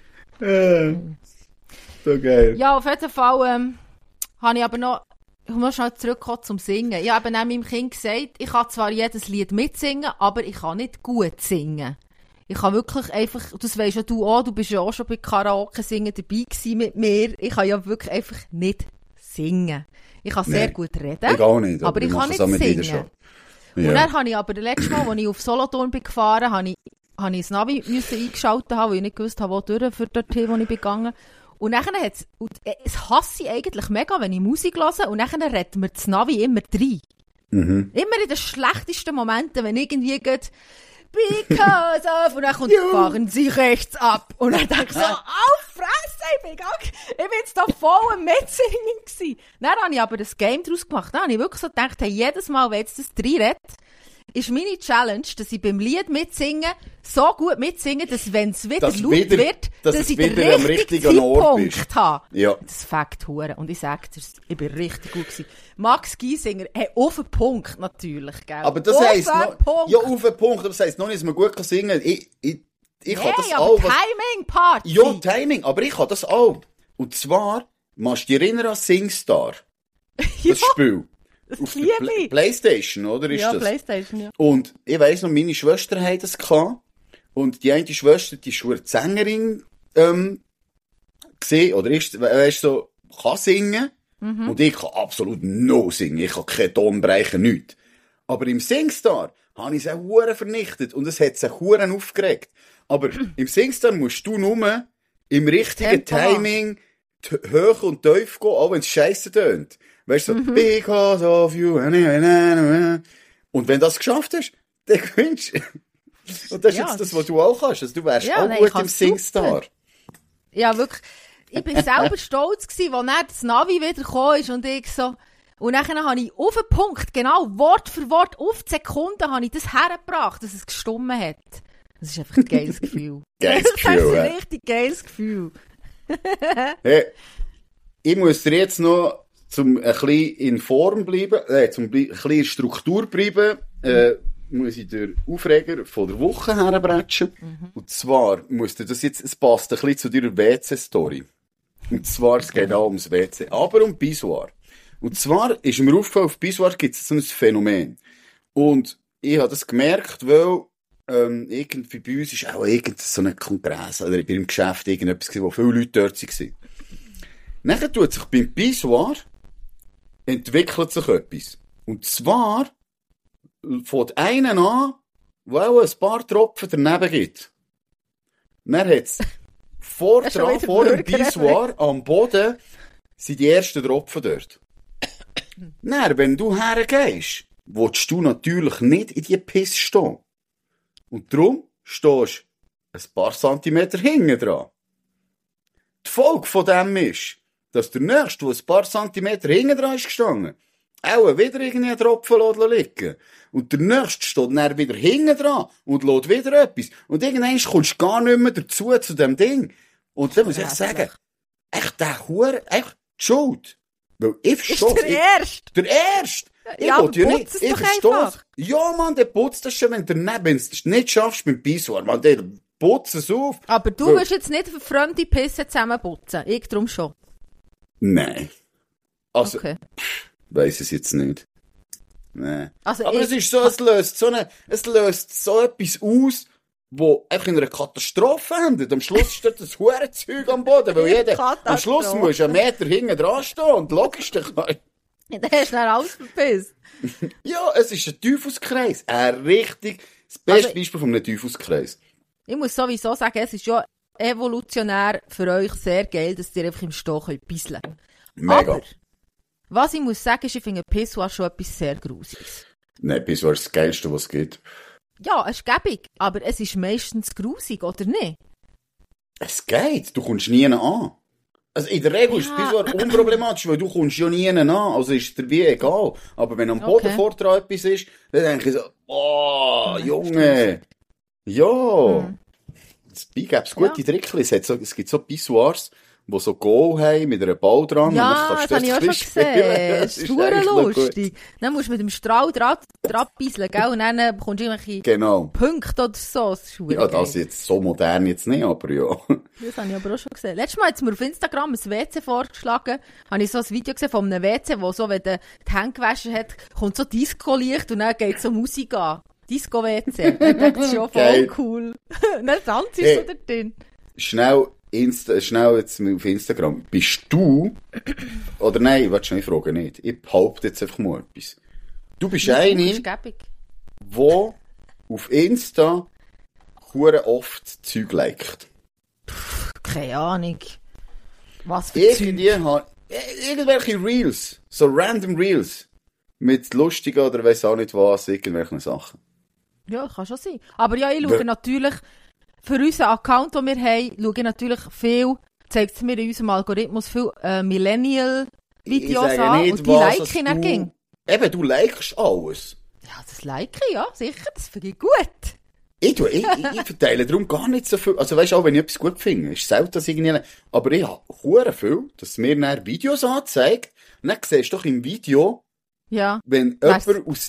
Speaker 2: So geil.
Speaker 3: Ja, auf jeden Fall, habe ich aber noch, ich muss schnell zurückkommen zum Singen. Ich habe dann meinem Kind gesagt, ich kann zwar jedes Lied mitsingen, aber ich kann nicht gut singen. Ich kann wirklich einfach, das weisst ja du auch, du bist ja auch schon bei Karaoke-Singen dabei gewesen mit mir. Ich kann ja wirklich einfach nicht singen. Ich kann sehr
Speaker 2: Nee,
Speaker 3: gut reden,
Speaker 2: Ich auch nicht,
Speaker 3: aber ich kann
Speaker 2: mache
Speaker 3: nicht
Speaker 2: es auch mit
Speaker 3: singen.
Speaker 2: Leidenschaft.
Speaker 3: Und
Speaker 2: Ja.
Speaker 3: dann habe ich aber das letzte Mal, als ich auf Solothurn bin gefahren, habe ich das Navi eingeschaltet haben, weil ich nicht gewusst habe, wo durch für dorthin, wo ich bin gegangen. Und nachher es hasse ich eigentlich mega, wenn ich Musik höre, und nachher redet mir das Navi immer rein.
Speaker 2: Mhm.
Speaker 3: Immer in den schlechtesten Momenten, wenn irgendwie geht, because of, und dann kommt, fahren Sie rechts ab. Und dann denke ich so, Fresse, ich bin jetzt da voll am Mitsingen gewesen. Dann habe ich aber das Game daraus gemacht. Dann habe ich wirklich so gedacht, hey, jedes Mal, wenn jetzt das reinredet, ist meine Challenge, dass ich beim Lied mitsingen, so gut mitsingen, dass wenn es wieder laut wird, dass ich den
Speaker 2: wieder am richtigen Ort bist.
Speaker 3: Zeitpunkt habe.
Speaker 2: Ja.
Speaker 3: Das fängt hure. Und ich sage dir, ich bin richtig gut gewesen. Max Giesinger, hey, auf den Punkt natürlich, gell?
Speaker 2: Aber das
Speaker 3: Auf
Speaker 2: heisst
Speaker 3: den
Speaker 2: noch,
Speaker 3: Punkt.
Speaker 2: ja, auf den Punkt, aber das heisst noch nicht, dass man gut singen kann. Ich kann das
Speaker 3: aber
Speaker 2: auch.
Speaker 3: Timing-Party.
Speaker 2: Ja, Timing, aber ich kann das auch. Und zwar, machst du dich erinnern an SingStar? Das Spiel. Auf der
Speaker 3: liebe ich.
Speaker 2: Playstation, oder? Ist
Speaker 3: Ja,
Speaker 2: das?
Speaker 3: Playstation, ja.
Speaker 2: Und ich weiss noch, meine Schwester hatte das gehabt. Und die eine Schwester, die ist eine Sängerin, gesehen, oder ist, weißt so, kann singen. Und ich kann absolut no singen. Ich kann keinen Ton brechen, nichts. Aber im SingStar habe ich es auch vernichtet. Und es hat sich Huren aufgeregt. Aber im SingStar musst du nur im richtigen
Speaker 3: Tempo haben.
Speaker 2: Timing hoch und tief gehen, auch wenn es scheisse tönt. Weißt du, so, because of you. Und wenn du das geschafft hast, dann gewinnst du. Und das ist
Speaker 3: Ja,
Speaker 2: jetzt das, was du auch kannst. Also, du wärst
Speaker 3: Ja,
Speaker 2: auch
Speaker 3: nein,
Speaker 2: gut
Speaker 3: ich kann
Speaker 2: im SingStar.
Speaker 3: Ja, wirklich. Ich bin selber stolz gewesen, als dann das Navi wieder gekommen ist und ich so, und dann habe ich auf den Punkt, genau, Wort für Wort, auf die Sekunde habe ich das hergebracht, dass es gestummen hat. Das ist einfach ein geiles Gefühl.
Speaker 2: Geiles
Speaker 3: Das ist
Speaker 2: Gefühl,
Speaker 3: ein
Speaker 2: ja.
Speaker 3: richtig geiles Gefühl.
Speaker 2: Hey, ich muss dir jetzt noch zum ein bisschen in Form bleiben, zum ein bisschen in Struktur bleiben, muss ich den Aufreger von der Woche herbretschen. Und zwar muss dir das jetzt, es passt ein bisschen zu deiner WC-Story. Und zwar, es geht auch ums WC, aber um Pissoir. Und zwar ist mir aufgefallen, auf Pissoir gibt es so ein Phänomen. Und ich habe das gemerkt, weil irgendwie bei uns ist auch irgend so ein Kongress oder bei einem Geschäft irgendetwas gewesen, wo viele Leute dort waren. Nachher tut sich beim Pissoir entwickelt sich etwas. Und zwar von einen an, wo auch ein paar Tropfen daneben gibt. Dann hat es vor
Speaker 3: Das ist schon wieder
Speaker 2: dem
Speaker 3: Bürger,
Speaker 2: Pissoir am Boden sind die ersten Tropfen dort. Dann, wenn du hergehst, willst du natürlich nicht in die Pisse stehen. Und darum stehst du ein paar Zentimeter hinten dran. Die Folge von dem ist, dass der Nächste, der ein paar Zentimeter hinten dran ist gestanden, auch wieder irgendwie einen Tropfen liegen. Und der Nächste steht dann wieder hinten dran und lässt wieder etwas. Und irgendwann kommst du gar nicht mehr dazu zu dem Ding. Und dann muss ich sagen, echt der Hure, echt die Schuld. Weil ich verstehe...
Speaker 3: Ist der Erste?
Speaker 2: Der Erste!
Speaker 3: Ja, aber putz es doch einfach.
Speaker 2: Ja, Mann, der putzt das schon, wenn du es nicht schaffst beim Pissoir. Man, der putzt es auf.
Speaker 3: Aber du willst jetzt nicht für fremde Pisse zusammenputzen. Ich drum schon.
Speaker 2: Nein. Also,
Speaker 3: okay.
Speaker 2: Weiss es jetzt nicht. Nein.
Speaker 3: Also
Speaker 2: aber es ist so, es löst so etwas aus, wo einfach in einer Katastrophe endet. Am Schluss steht das Hurenzeug am Boden, weil jeder, am Schluss musst du einen Meter hinten dran stehen und logisch, dann
Speaker 3: hast du dann alles verpisst.
Speaker 2: Ja, es ist ein Teufelskreis. Das beste Beispiel von einem Teufelskreis.
Speaker 3: Ich muss sowieso sagen, es ist ja evolutionär für euch sehr geil, dass ihr einfach im Stehen bisseln könnt.
Speaker 2: Mega.
Speaker 3: Aber, was ich muss sagen, ist, ich finde Pissoir schon etwas sehr Grusiges.
Speaker 2: Nein, Pissoir ist das Geilste, was es gibt.
Speaker 3: Ja, es ist gäbig, aber es ist meistens grusig, oder nicht?
Speaker 2: Es geht, du kommst nie an. Also in der Regel ist Pissoir unproblematisch, weil du kommst ja nie an, also ist dir wie egal. Aber wenn am Boden vorne etwas ist, dann denke ich so, oh, Junge, ja. Dabei gäbe es gute Trickchen, es gibt so Pissoirs, die so Go haben, mit einem Ball dran.
Speaker 3: Ja, das habe ich auch schon gesehen. Das ist lustig. Dann musst du mit dem Strahl dran bisseln, gell? Und dann bekommst du irgendwelche Punkte oder so. Das ist
Speaker 2: ja, das ist jetzt so modern jetzt nicht, aber ja.
Speaker 3: Das habe ich aber auch schon gesehen. Letztes Mal hat mir auf Instagram ein WC vorgeschlagen. Habe ich so ein Video gesehen von einem WC, wo so, wenn der die Hände gewaschen hat, kommt so Disco-Licht und dann geht so Musik an. Disco-WC. Das ist schon voll cool. Und dann tanzt du so da drin.
Speaker 2: Schnell jetzt auf Instagram. Bist du, oder nein, willst du mich fragen, nicht. Ich behaupte jetzt einfach mal etwas. Du bist eine, die auf Insta hure oft Zeug liked.
Speaker 3: Keine Ahnung. Was für
Speaker 2: irgendwelche Reels, so random Reels, mit lustigen oder weiss auch nicht was, irgendwelchen Sachen.
Speaker 3: Ja, kann schon sein. Aber ja, ich schaue natürlich, für unseren Account, den wir haben, schaue ich natürlich viel, zeigt es mir in unserem Algorithmus viel Millennial-Videos an nicht, und die like ich dann ging.
Speaker 2: Eben, du likest alles.
Speaker 3: Ja, das like ich, ja, sicher, das finde ich gut.
Speaker 2: Ich verteile darum gar nicht so viel, also weisst du, auch wenn ich etwas gut finde, ist selten, dass irgendwie, aber ich habe hure viel, dass es mir dann Videos anzeigt, und dann siehst du doch im Video,
Speaker 3: ja,
Speaker 2: wenn jemand aus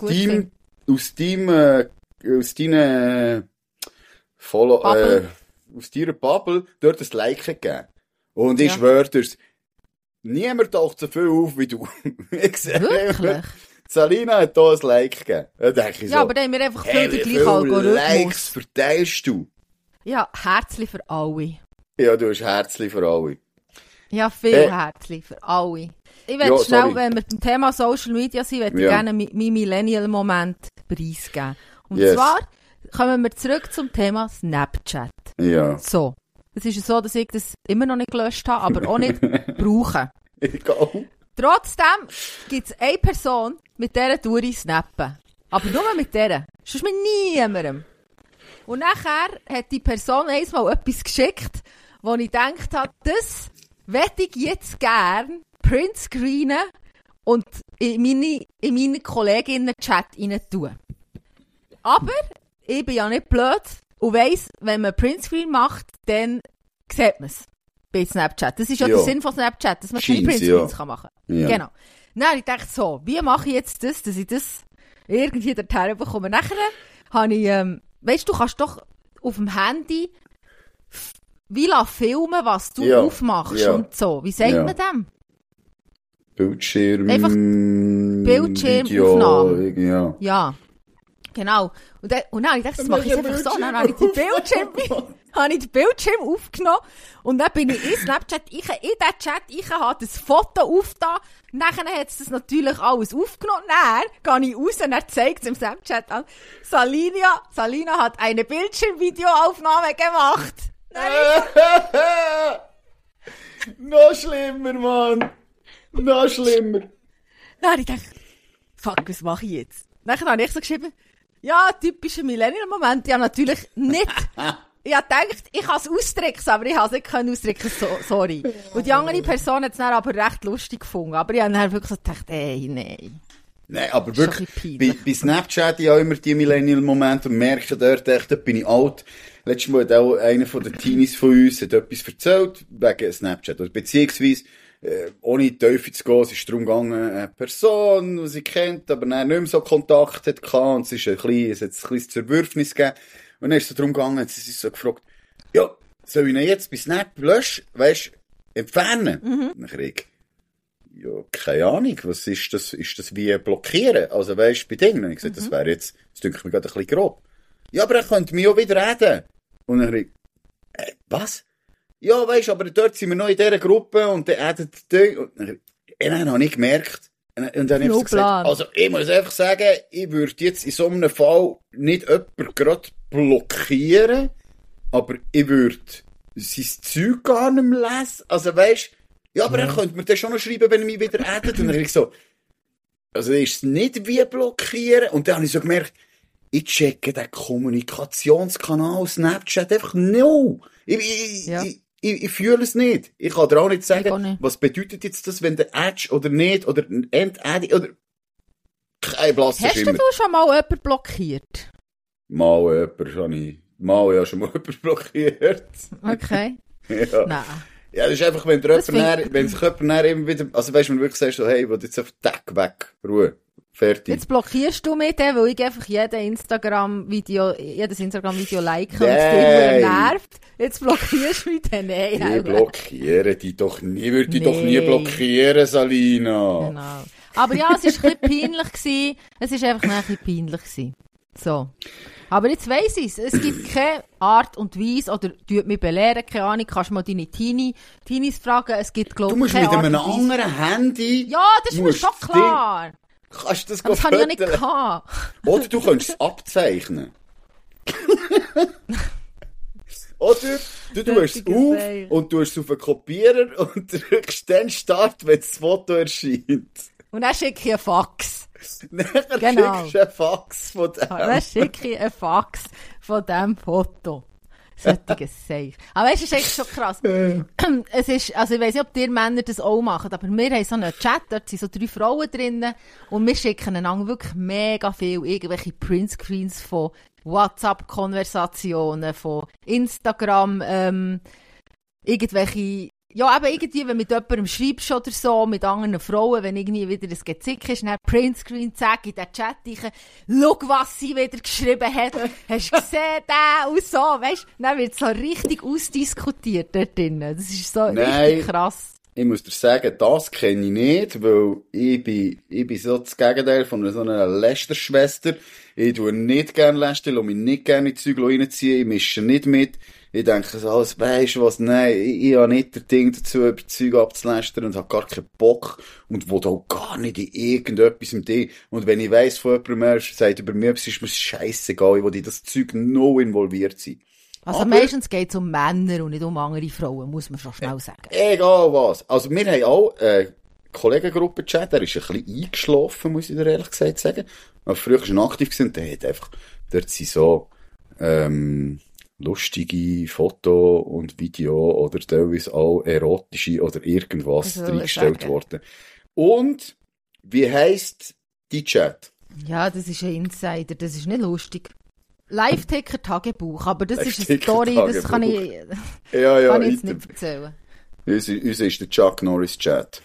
Speaker 2: deiner Bubble dort ein Like gegeben. Und ich schwöre dir's, niemand taucht so viel auf wie du.
Speaker 3: Wirklich?
Speaker 2: Salina hat hier ein Like gegeben. Da denke ich so,
Speaker 3: ja, aber dann haben wir einfach viel den gleichen Algorithmus.
Speaker 2: Likes verteilst du?
Speaker 3: Ja, herzlich für alle.
Speaker 2: Ja, du hast herzlich für alle.
Speaker 3: Ja, viel herzlich für alle. Ich will schnell, wenn wir beim Thema Social Media sind, würde ich gerne meinen Millennial-Moment preisgeben. Und zwar kommen wir zurück zum Thema Snapchat.
Speaker 2: Ja.
Speaker 3: So. Es ist so, dass ich das immer noch nicht gelöscht habe, aber auch nicht brauche.
Speaker 2: Egal.
Speaker 3: Trotzdem gibt es eine Person, mit der ich snappen. Aber nur mit der. Sonst mit niemandem. Und nachher hat die Person einmal etwas geschickt, wo ich gedacht habe, das möchte ich jetzt gern printscreenen und in meine Kolleginnen-Chat rein tun. Aber ich bin ja nicht blöd und weiss, wenn man Printscreen macht, dann sieht man es bei Snapchat. Das ist ja der Sinn von Snapchat, dass man keine Printscreens machen kann.
Speaker 2: Ja.
Speaker 3: Genau. Dann ich dachte so, wie mache ich jetzt das, dass ich das irgendwie dorthin bekomme? Nachher habe ich, weisst du, kannst doch auf dem Handy wie filmen, was du aufmachst und so. Wie sagt man dem?
Speaker 2: Einfach
Speaker 3: Bildschirmaufnahme. Ja. Genau. Und dann habe ich gedacht, das mache ich einfach so. Dann habe ich den Bildschirm aufgenommen. Und dann bin ich in Snapchat, in den Chat, ich habe das Foto aufgetan. Nachher hat es das natürlich alles aufgenommen. Dann gehe ich raus und er zeigt es im Snapchat an. Salina hat eine Bildschirmvideoaufnahme gemacht.
Speaker 2: Noch schlimmer, Mann. Noch schlimmer.
Speaker 3: Dann habe ich gedacht, fuck, was mache ich jetzt? Dann habe ich so geschrieben, ja, typischer Millennial-Moment. Ja, natürlich nicht. Ich habe gedacht, ich kann es ausdrücken, aber ich habe es nicht ausdrücken, sorry. Und die andere Person hat es dann aber recht lustig gefunden. Aber ich habe dann wirklich so gedacht, ey, nein.
Speaker 2: Nein, aber wirklich, bei Snapchat ja immer die Millennial-Momente und merke dort echt, da bin ich alt. Letztes Mal hat auch einer von den Teenies von uns hat etwas erzählt, wegen Snapchat. Oder beziehungsweise, ohne in die Tiefe zu gehen, es ist darum gegangen, eine Person, die sie kennt, aber dann nicht mehr so Kontakt hat gehabt, und es ist es hat ein kleines Zerwürfnis gegeben. Und dann ist es darum gegangen, sie sich so gefragt, ja, soll ich ihn jetzt bei Snap löschen, entfernen? Und dann krieg ich, ja, keine Ahnung, was ist das wie blockieren? Also weisst, bei Dingen. Und ich gesagt, das wäre jetzt, das denke ich mir gerade ein bisschen grob. Ja, aber er könnte mich auch wieder reden. Und dann krieg ich, was? Ja, weisst, aber dort sind wir noch in dieser Gruppe und der addet die. Und dann habe ich gemerkt, und dann habe ich gesagt, also ich muss einfach sagen, ich würde jetzt in so einem Fall nicht jemanden gerade blockieren, aber ich würde sein Zeug gar nicht mehr lesen. Also weisst, ja, aber er könnte mir das schon noch schreiben, wenn er mich wieder addet. Und dann habe ich so, also ist es nicht wie blockieren. Und dann habe ich so gemerkt, ich checke den Kommunikationskanal Snapchat einfach no. Ich fühle es nicht. Ich kann dir auch nicht sagen, was bedeutet jetzt das, wenn der Edge oder nicht, oder ein End-Eddy, oder kein blasser Schimmer.
Speaker 3: Hast du schon mal jemanden blockiert?
Speaker 2: Mal ja schon mal jemanden blockiert.
Speaker 3: Okay.
Speaker 2: Ja.
Speaker 3: Nein.
Speaker 2: Ja, das ist einfach, wenn sich jemand immer wieder, also weißt du, wenn du wirklich sagst, so, hey, ich will jetzt auf den Tag weg, Ruhe, fertig.
Speaker 3: Jetzt blockierst du mich dann, weil ich einfach jedes Instagram-Video like und es dich nervt. Jetzt blockierst du mich dann, nein.
Speaker 2: Ich blockiere dich doch nie, würde dich doch nie blockieren, Salina.
Speaker 3: Genau. Aber ja, es war ein bisschen peinlich gewesen. Es war einfach ein bisschen peinlich gewesen. So. Aber jetzt weiss ich es gibt keine Art und Weise, oder du mich belehren, keine Ahnung, kannst du mal deine Teenies fragen, es gibt, glaube ich, keine Art und Weise.
Speaker 2: Du musst mit einem anderen Handy...
Speaker 3: Ja, das ist mir schon klar.
Speaker 2: Kannst du das
Speaker 3: das habe ich ja nicht gehabt.
Speaker 2: Oder du könntest es abzeichnen. Oder du tust es auf und tust es auf den Kopierer und drückst dann Start, wenn das Foto erscheint.
Speaker 3: Und dann schicke ich einen Fax.
Speaker 2: Dann schickst du einen Fax von dem.
Speaker 3: Dann schicke ich einen Fax von diesem Foto. Solches Seich. Aber weißt du, es ist eigentlich schon krass. Es ist, also ich weiss nicht, ob die Männer das auch machen, aber wir haben so einen Chat, dort sind so 3 Frauen drinnen und wir schicken einander wirklich mega viel irgendwelche Printscreens von WhatsApp-Konversationen, von Instagram, irgendwelche, ja, eben irgendwie, wenn du mit jemandem schreibst oder so, mit anderen Frauen, wenn irgendwie wieder ein Gezick ist, dann Printscreen, zack, in den Chat, schau, was sie wieder geschrieben hat. Hast du gesehen, der und so, weißt? Dann wird so richtig ausdiskutiert dort drinnen. Das ist so richtig krass.
Speaker 2: Ich muss dir sagen, das kenne ich nicht, weil ich bin so das Gegenteil von so einer Lästerschwester. Ich tue nicht gerne lästern, lasse mich nicht gerne in die Zeug reinziehen, ich mische nicht mit. Ich denke so, alles, weisst du was, nein, ich habe nicht das Ding dazu, über Zeug abzulästern und habe gar keinen Bock und will auch gar nicht in irgendetwas mit dir. Und wenn ich weiss von jemandem, sagt über mir, es ist mir scheissegal, ich will in das Zeug noch involviert sein.
Speaker 3: Also aber meistens geht es um Männer und nicht um andere Frauen, muss man schon schnell sagen.
Speaker 2: Egal was. Also wir haben auch Kollegengruppen-Chat, der ist ein bisschen eingeschlafen, muss ich dir ehrlich gesagt sagen. Aber früher war er aktiv gewesen, der hat einfach, dort sind so lustige Foto und Video oder teilweise auch erotische oder irgendwas reingestellt worden. Und wie heisst die Chat?
Speaker 3: Ja, das ist ein Insider, das ist nicht lustig. Live-Ticker-Tagebuch, aber das ist eine Story, das kann ich, kann ich jetzt nicht erzählen.
Speaker 2: Uns ist der Chuck Norris Chat.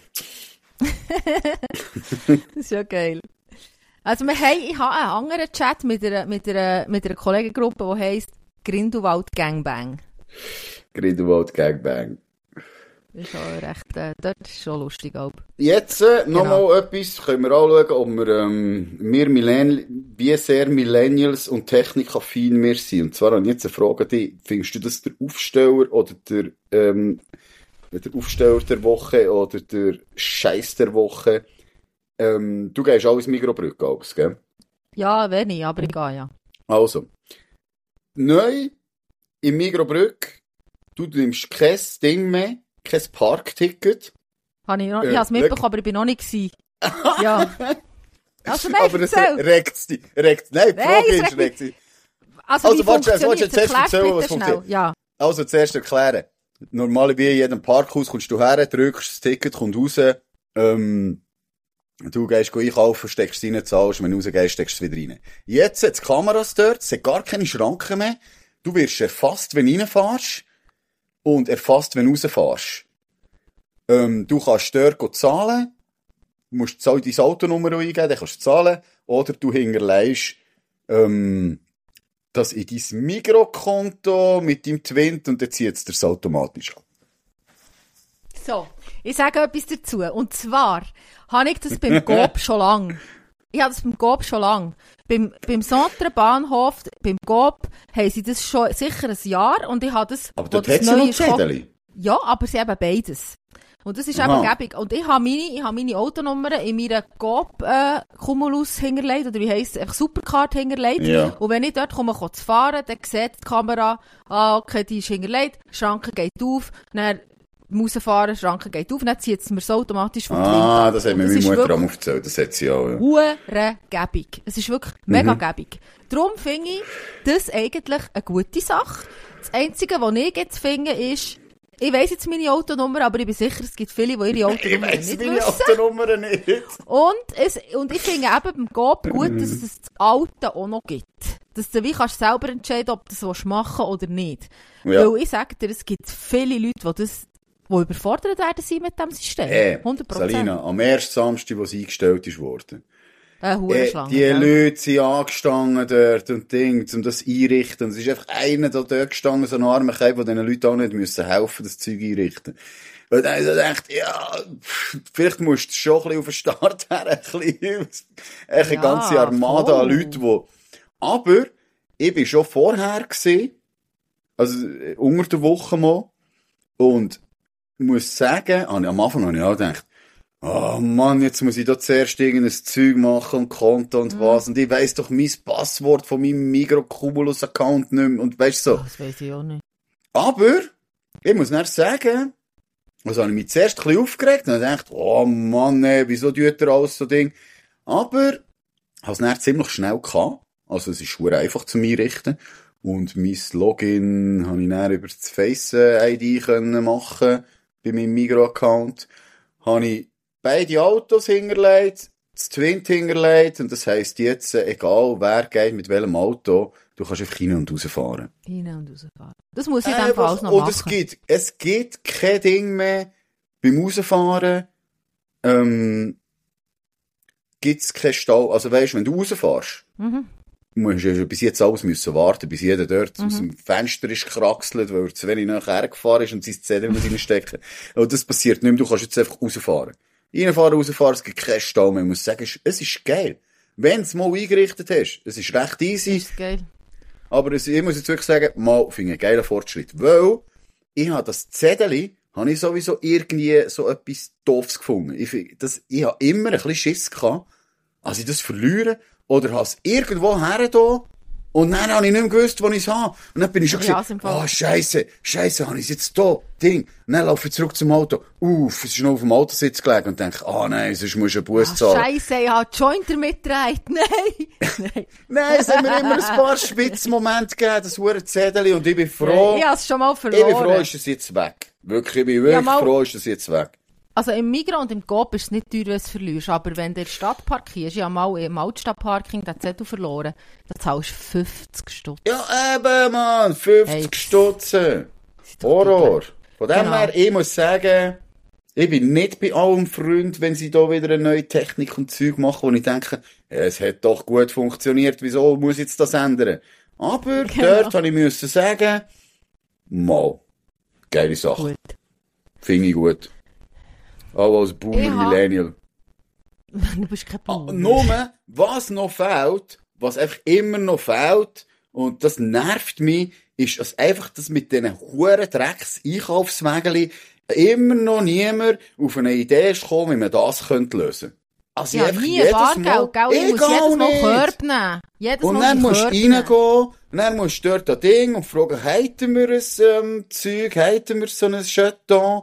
Speaker 3: Das ist ja geil. Also ich habe einen anderen Chat mit einer Kollegengruppe, die heisst Grindelwald Gangbang.
Speaker 2: Grindelwald Gangbang.
Speaker 3: Das ist auch recht, dort ist schon lustig.
Speaker 2: Jetzt nochmal etwas, können wir anschauen, ob wir, wie sehr Millennials und technikaffin wir sind. Und zwar habe ich jetzt eine Frage an dich. Findest du das der Aufsteller oder der Aufsteller der Woche oder der Scheiß der Woche? Du gehst alles Mikrobrücke aus, gell?
Speaker 3: Ja, wenig, aber ich gehe, ja.
Speaker 2: Also. Neu im Mikrobrück, du nimmst kein Ding mehr, kein Parkticket.
Speaker 3: Ich habe es mitbekommen, aber ich bin noch nicht gewesen. Ja. Also nein,
Speaker 2: aber das regt dich. Nein, die Frage ist, regt sie.
Speaker 3: Also wie
Speaker 2: warte,
Speaker 3: funktioniert
Speaker 2: zuerst erzählen, was
Speaker 3: schnell.
Speaker 2: funktioniert.
Speaker 3: Ja.
Speaker 2: Also, zuerst erklären. Normal wie in jedem Parkhaus kommst du her, drückst das Ticket, kommt raus, du gehst einkaufen, steckst es rein, zahlst, wenn du rausgehst, steckst du es wieder rein. Jetzt hat es Kameras dort, es hat gar keine Schranken mehr. Du wirst erfasst, wenn du reinfährst und erfasst, wenn du rausfährst. Du kannst dort zahlen, musst deine Autonummer eingeben, dann kannst du zahlen, oder du hinterlegst das in dein Mikrokonto mit deinem Twint und dann zieht es das automatisch ab.
Speaker 3: So, ich sage etwas dazu. Und zwar habe ich das beim Coop schon lang. Ich habe das beim Coop schon lang. Beim Centre Bahnhof, beim Coop, haben sie das schon sicher ein Jahr und ich habe das...
Speaker 2: Aber dort hat es ja noch Zettel.
Speaker 3: Ja, aber sie haben beides. Und das ist eben gäbig. Und ich habe meine Autonummer in meiner Coop Cumulus hinterlegt, oder wie heisst es, einfach Supercard hinterlegt.
Speaker 2: Ja.
Speaker 3: Und wenn ich dort komme zu fahren, dann sieht die Kamera, okay, die ist hinterlegt, Schranke geht auf, dann rausfahren, Schranke geht auf, dann zieht es mir so automatisch vom Twint.
Speaker 2: Das hat mir meine Mutter auch aufgezählt, das hat sie auch, ja.
Speaker 3: Hure gäbig. Es ist wirklich mega gäbig. Darum finde ich das eigentlich eine gute Sache. Das Einzige, was ich jetzt finde, ist, ich weiss jetzt meine Autonummer, aber ich bin sicher, es gibt viele, die ihre Autonummer nicht wissen. Ich weiss meine Autonummer nicht. Und ich finde eben beim Coop gut, dass es das Alte auch noch gibt. Dass du wie kannst selber entscheiden, ob du das machen willst oder nicht. Ja. Weil ich sage dir, es gibt viele Leute, die überfordert werden sein mit diesem System. 100%.
Speaker 2: Salina, am ersten Samstag, wo es eingestellt wurde.
Speaker 3: Die
Speaker 2: Leute sind angestanden dort und Ding, um das einrichten. Und es ist einfach einer da dort gestanden, so ein armer Kerl, der diesen Leuten auch nicht müssen helfen, das Zeug einrichten. Und dann habe ich so gedacht, ja, vielleicht musst du schon ein bisschen auf den Start her, eine ganze Armada an Leuten, die... Aber, ich bin schon vorher gewesen, also unter der Woche mal, und muss sagen, am Anfang habe ich auch gedacht, oh Mann, jetzt muss ich da zuerst irgendein Zeug machen und Konto und was. Und ich weiss doch mein Passwort von meinem Migros-Cumulus-Account nicht mehr. Und weisst so.
Speaker 3: Das weiss ich auch nicht.
Speaker 2: Aber, ich muss nicht sagen, also habe ich mich zuerst ein bisschen aufgeregt und habe gedacht, oh Mann, wieso tut er alles so Ding? Aber, habe es dann ziemlich schnell gehabt. Also, es ist schwer einfach zum Einrichten. Und mein Login habe ich dann über das Face-ID machen bei meinem Migros-Account. Habe ich beide Autos hinterlegt, das Twint hinterlegt, und das heisst jetzt, egal wer geht mit welchem Auto, du kannst einfach rein und rausfahren.
Speaker 3: Rein und rausfahren. Das muss ich dann alles noch machen.
Speaker 2: Und es gibt kein Ding mehr, beim Rausfahren, gibt's keinen Stau. Also weisst, wenn du rausfährst, musst du bis jetzt alles müssen warten, bis jeder dort aus dem Fenster ist gekraxelt, weil er zu wenig nachher gefahren ist und sein Zettel muss reinstecken. Und das passiert nicht mehr, du kannst jetzt einfach rausfahren. Reinfahren, rausfahren, es gibt keinen Stau mehr. Ich muss sagen, es ist geil. Wenn du es mal eingerichtet hast, es ist recht easy.
Speaker 3: Ist geil.
Speaker 2: Aber ich muss jetzt wirklich sagen, finde ich einen geilen Fortschritt. Weil, ich habe das Zettel, habe ich sowieso irgendwie so etwas Doofes gefunden. Ich habe immer ein bisschen Schiss gehabt, als ich das verliere, oder habe es irgendwo her da, und dann habe ich nicht mehr gewusst, wo ich es habe. Und dann bin ich schon gesagt, Scheisse, habe ich es jetzt da, Ding. Und dann laufe ich zurück zum Auto. Es ist noch auf dem Autositz gelegen und denke, nein, sonst musst du einen Bus zahlen.
Speaker 3: Scheisse, ich habe die Jointer mitgetragen. Nein.
Speaker 2: Nein, es hat mir immer ein paar Spitzmomente gegeben, das Zettel, und ich bin froh.
Speaker 3: Ich habe es schon mal verloren.
Speaker 2: Ich bin froh, ist das jetzt weg. Wirklich, ich bin wirklich froh, ist das jetzt weg.
Speaker 3: Also im Migros und im Coop ist es nicht teuer, wenn du es verlierst. Aber wenn du in der Stadt parkierst, ich habe mal im Altstadtparking den Zettel verloren, dann zahlst du 50 Stutz.
Speaker 2: Ja, eben, Mann, 50 Stutzen. Horror. Von dem her, ich muss sagen, ich bin nicht bei allem Freund, wenn sie da wieder eine neue Technik und Zeug machen, wo ich denke, es hat doch gut funktioniert, wieso muss ich jetzt das ändern? Aber dort habe ich müssen sagen, mal, geile Sache.
Speaker 3: Gut.
Speaker 2: Finde ich gut. Auch als Boomer Millennial.
Speaker 3: Du bist kein Boomer.
Speaker 2: Nur, was noch fehlt, was einfach immer noch fehlt, und das nervt mich, ist, dass einfach das mit diesen huren Drecks-Einkaufswägeli immer noch niemand auf eine Idee ist gekommen, wie man das lösen könnte. Also
Speaker 3: ja, nie Bargeld, gell? Ich muss jedes Mal Körb nehmen.
Speaker 2: Und dann musst du reingehen, und dann musst du dort ein Ding und fragen, hätten wir ein Zeug, hätten wir so ein Jeton?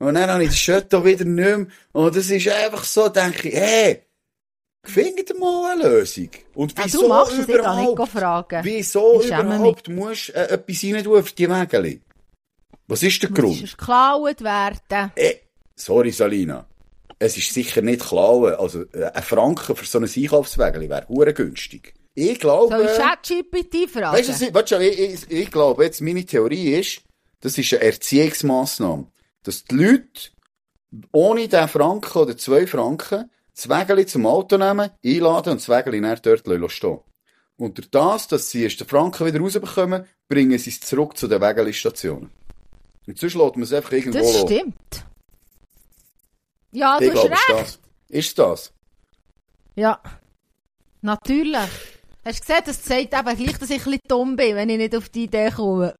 Speaker 2: Und dann habe ich das Chateau wieder nicht mehr. Und das ist einfach so, denke ich, hey, findet ihr mal eine Lösung. Und wieso
Speaker 3: du machst es, ich kann nicht
Speaker 2: überhaupt,
Speaker 3: fragen.
Speaker 2: wieso
Speaker 3: Ich schäme
Speaker 2: überhaupt musst du etwas rein tun für die Wägeli? Was ist der Grund?
Speaker 3: Es ist geklaut werden.
Speaker 2: Sorry, Salina. Es ist sicher nicht klauen. Also, ein Franken für so ein Einkaufswägeli wäre hure günstig. Ich glaube...
Speaker 3: Soll ich ChatGPT fragen?
Speaker 2: Weißt du, ich glaube jetzt, meine Theorie ist, das ist eine Erziehungsmassnahme. Dass die Leute ohne den Franken oder 2 Franken das Wägeli zum Auto nehmen, einladen und das Wägeli dann dort stehen. Und durch das, dass sie erst den Franken wieder rausbekommen, bringen sie es zurück zu den Wägeli-Stationen. Und sonst lässt man es einfach irgendwo
Speaker 3: Das
Speaker 2: lassen.
Speaker 3: stimmt. Ja, du
Speaker 2: Ich
Speaker 3: hast
Speaker 2: glaube,
Speaker 3: recht.
Speaker 2: ist das. Ist das?
Speaker 3: Ja, natürlich. Hast du gesehen, das zeigt eben gleich, dass ich ein bisschen dumm bin, wenn ich nicht auf die Idee komme.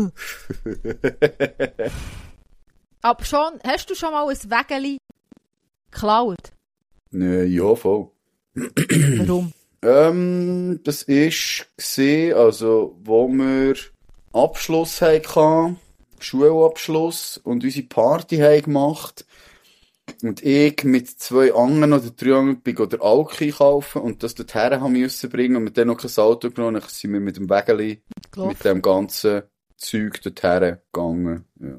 Speaker 3: Aber schon, hast du schon mal ein Wägeli geklaut?
Speaker 2: Nee, ja, voll.
Speaker 3: Warum?
Speaker 2: Das war, also, wo wir Abschluss hatten, Schulabschluss, und unsere Party haben gemacht. Und ich mit 2 anderen oder 3 anderen bin den Alki kaufen und das dorthin haben müssen bringen und mit dem noch kein Auto genommen. Dann sind wir mit dem Wägeli, mit dem ganzen Zeug dorthin gegangen. Ja.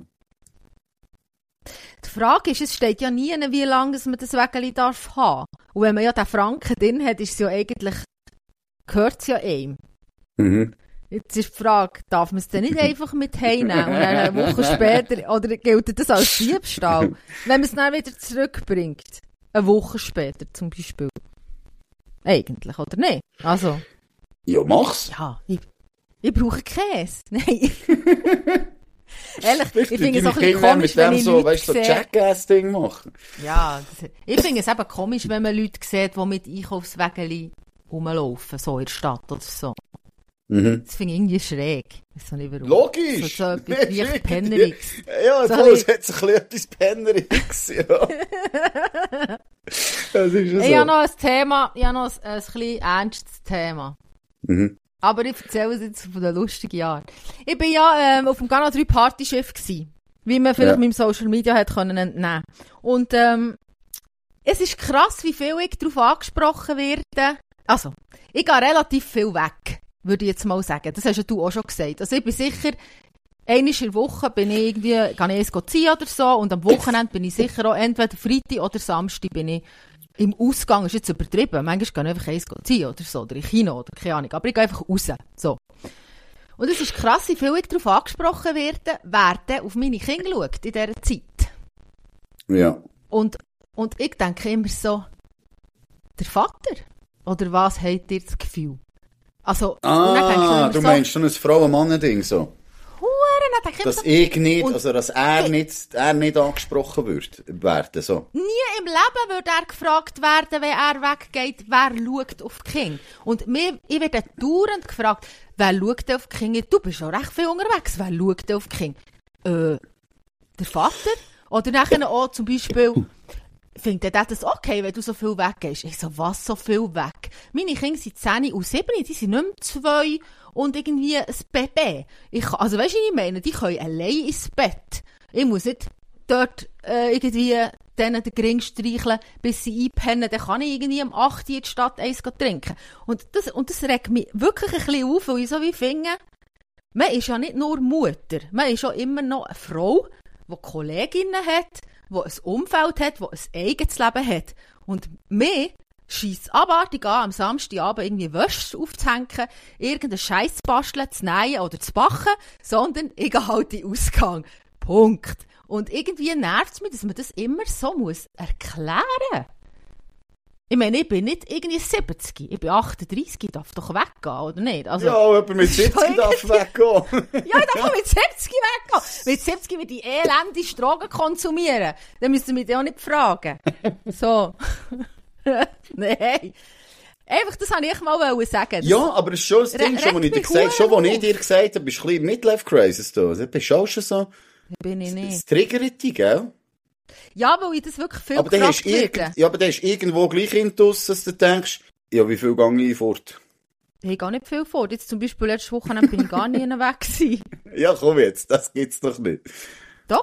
Speaker 3: Die Frage ist, es steht ja nie, wie lange man das Wägeli darf haben. Und wenn man ja den Franken drin hat, ist es ja eigentlich, gehört es ja einem.
Speaker 2: Mhm.
Speaker 3: Jetzt ist die Frage, darf man es denn nicht einfach mit heimnehmen und dann eine Woche später, oder gilt das als Diebstahl, wenn man es dann wieder zurückbringt? Eine Woche später zum Beispiel. Eigentlich, oder nicht? Also.
Speaker 2: Ja, mach's.
Speaker 3: Ja, ich brauche Käse. Nein. Ehrlich, ich finde es auch ein bisschen
Speaker 2: Kinder
Speaker 3: komisch,
Speaker 2: mit dem
Speaker 3: wenn ich
Speaker 2: so,
Speaker 3: Leute
Speaker 2: weißt du, so
Speaker 3: sehe.
Speaker 2: Jackass-Ding machen.
Speaker 3: Ja, ich finde es eben komisch, wenn man Leute sieht, die mit Einkaufswägeli rumlaufen, so in der Stadt oder so.
Speaker 2: Mhm.
Speaker 3: Das finde ich irgendwie schräg. Ich weiß auch nicht warum.
Speaker 2: Logisch!
Speaker 3: So etwas leicht Penneriges.
Speaker 2: Ja,
Speaker 3: So
Speaker 2: voll, es hat sich ein bisschen etwas Penneriges, ja. Das ist ja so.
Speaker 3: Ich habe noch ein Thema, ich habe noch ein bisschen ernstes Thema.
Speaker 2: Mhm.
Speaker 3: Aber ich erzähle es jetzt von der lustigen Art. Ich bin ja auf dem Ghana 3 Partyschiff gsi, wie man vielleicht mit dem Social Media hat können entnehmen. Und es ist krass, wie viel ich darauf angesprochen werde. Also, ich gehe relativ viel weg, würde ich jetzt mal sagen. Das hast ja du auch schon gesagt. Also ich bin sicher, einmal in der Woche bin ich irgendwie, kann ich eins ziehen oder so, und am Wochenende bin ich sicher auch entweder Freitag oder Samstag bin ich im Ausgang, ist jetzt übertrieben. Manchmal kann ich einfach eins ziehen oder so, oder in Kino oder keine Ahnung. Aber ich gehe einfach raus. So. Und es ist krass, wie viel ich darauf angesprochen werde, wer auf meine Kinder schaut in dieser Zeit.
Speaker 2: Ja.
Speaker 3: Und ich denke immer so, der Vater? Oder was habt ihr das Gefühl? Also, und dann denke ich immer
Speaker 2: du
Speaker 3: so,
Speaker 2: meinst schon ein Frauen-Mann-Ding so?
Speaker 3: Huren, dann denke ich immer
Speaker 2: Dass
Speaker 3: so,
Speaker 2: ich nicht,
Speaker 3: und-
Speaker 2: also dass er nicht angesprochen werden, so.
Speaker 3: nie im Leben würde er gefragt werden, wenn er weggeht, wer schaut auf die Kinder. Und ich werde dauernd gefragt, wer schaut auf die Kinder? Du bist schon recht viel unterwegs, wer schaut auf die Kinder? Der Vater? Oder nachher auch zum Beispiel, findet er das okay, wenn du so viel weggehst? Ich so, was so viel weg? Meine Kinder sind 10 und 7, die sind nicht mehr 2 und irgendwie ein Baby. Also weisst du, was ich meine? Die können allein ins Bett. Ich muss nicht dort irgendwie denen den Gring streicheln, bis sie einpennen. Dann kann ich irgendwie um 8 Uhr in die Stadt eins trinken. Und das regt mich wirklich ein bisschen auf, weil ich so wie finde, man ist ja nicht nur Mutter, man ist ja immer noch eine Frau, die Kolleginnen hat, die ein Umfeld hat, die ein eigenes Leben hat. Und mir scheisst abartig an, am Samstagabend irgendwie Wäsche aufzuhängen, irgendeinen Scheiß zu basteln, zu nähen oder zu backen, sondern ich gehe halt in den Ausgang. Punkt. Und irgendwie nervt es mich, dass man das immer so muss erklären. Ich meine, ich bin nicht irgendwie 70, ich bin 38, ich darf doch weggehen, oder nicht? Also,
Speaker 2: Ja, jemand mit 70 darf weggehen.
Speaker 3: ja, ich darf auch mit 70 weggehen. Mit 70 will ich elendig Drogen konsumieren. Dann müssen wir mich auch nicht fragen. So. Nein. Einfach, das wollte ich mal sagen.
Speaker 2: Ja, aber es ist schon das Ding, schon, wo ich dir gesagt habe, bist du ein bisschen Midlife-Crisis da. Du bist auch schon so,
Speaker 3: bin ich nicht.
Speaker 2: es triggert dich, gell?
Speaker 3: Ja, weil ich das wirklich viel
Speaker 2: Aber dann hast
Speaker 3: gefragt werde.
Speaker 2: aber dann hast du irgendwo gleich Intus, dass du denkst, ja, wie viel gehe ich fort?
Speaker 3: Ich habe gar nicht viel vor. Jetzt zum Beispiel letzte Woche bin ich gar nie weg gewesen.
Speaker 2: Ja, komm jetzt, das gibt's doch nicht.
Speaker 3: Doch,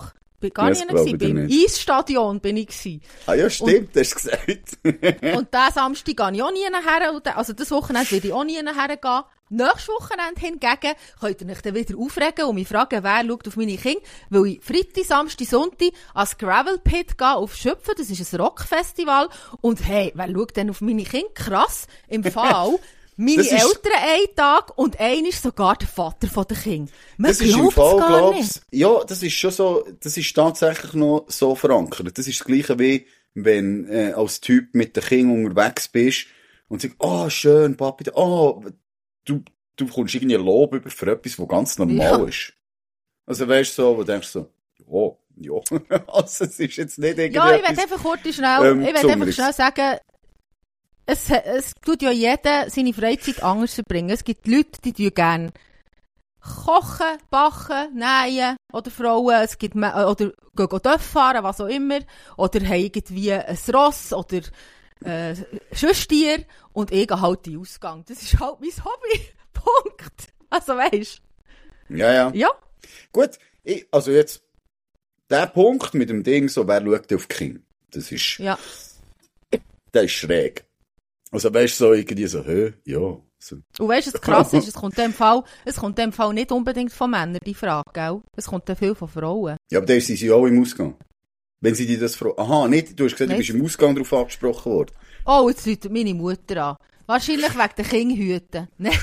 Speaker 3: bin gar nicht gewesen. Beim Eisstadion bin ich gewesen.
Speaker 2: Ah ja, stimmt, hast du gesagt.
Speaker 3: Und diesen Samstag gehe ich auch nie nachher, also das Wochenende werde ich auch nie nachher gehen. Nächstes Wochenende hingegen könnt ihr euch dann wieder aufregen und mich fragen, wer schaut auf meine Kinder, weil ich Freitag, Samstag, Sonntag ans Gravel Pit gehe auf Schöpfen, das ist ein Rockfestival, und hey, wer schaut denn auf meine Kinder? Krass, im Fall, meine Eltern einen Tag und einer ist sogar der Vater von den Kindern.
Speaker 2: Das ist im Fall, glaubst du, ja, das ist schon so, das ist tatsächlich noch so verankert. Das ist das Gleiche wie, wenn, als Typ mit den Kindern unterwegs bist und sagst, oh, schön, Papi, oh, du kommst irgendwie Lob über für etwas, was ganz normal ist. Also weißt du so, wo du denkst so, ja, also es ist jetzt nicht irgendwie.
Speaker 3: Ja, ich will einfach kurz schnell sagen, es tut ja jeder seine Freizeit anders verbringen. Es gibt Leute, die tun gerne kochen, backen, nähen, oder Frauen, es gibt, oder gehen Dörf fahren, was auch immer, oder haben irgendwie ein Ross, oder Schüstier, und ich gehe halt in den Ausgang. Das ist halt mein Hobby. Punkt. Also weisst.
Speaker 2: Ja.
Speaker 3: Ja.
Speaker 2: Gut, also jetzt, der Punkt mit dem Ding, so, wer schaut auf die Kinder? Das ist,
Speaker 3: ja.
Speaker 2: Der ist schräg. Also weisst so irgendwie so, ja. So.
Speaker 3: Und weisst du, was krass ist? Es kommt in dem Fall nicht unbedingt von Männern, die Frage, gell? Es kommt dann viel von Frauen.
Speaker 2: Ja, aber dann sind sie auch im Ausgang. Wenn sie dir das fragen. Aha, nicht, du hast gesagt, du bist im Ausgang darauf angesprochen worden.
Speaker 3: Oh, jetzt läutet meine Mutter an. Wahrscheinlich wegen der Kinderhüten. Nein.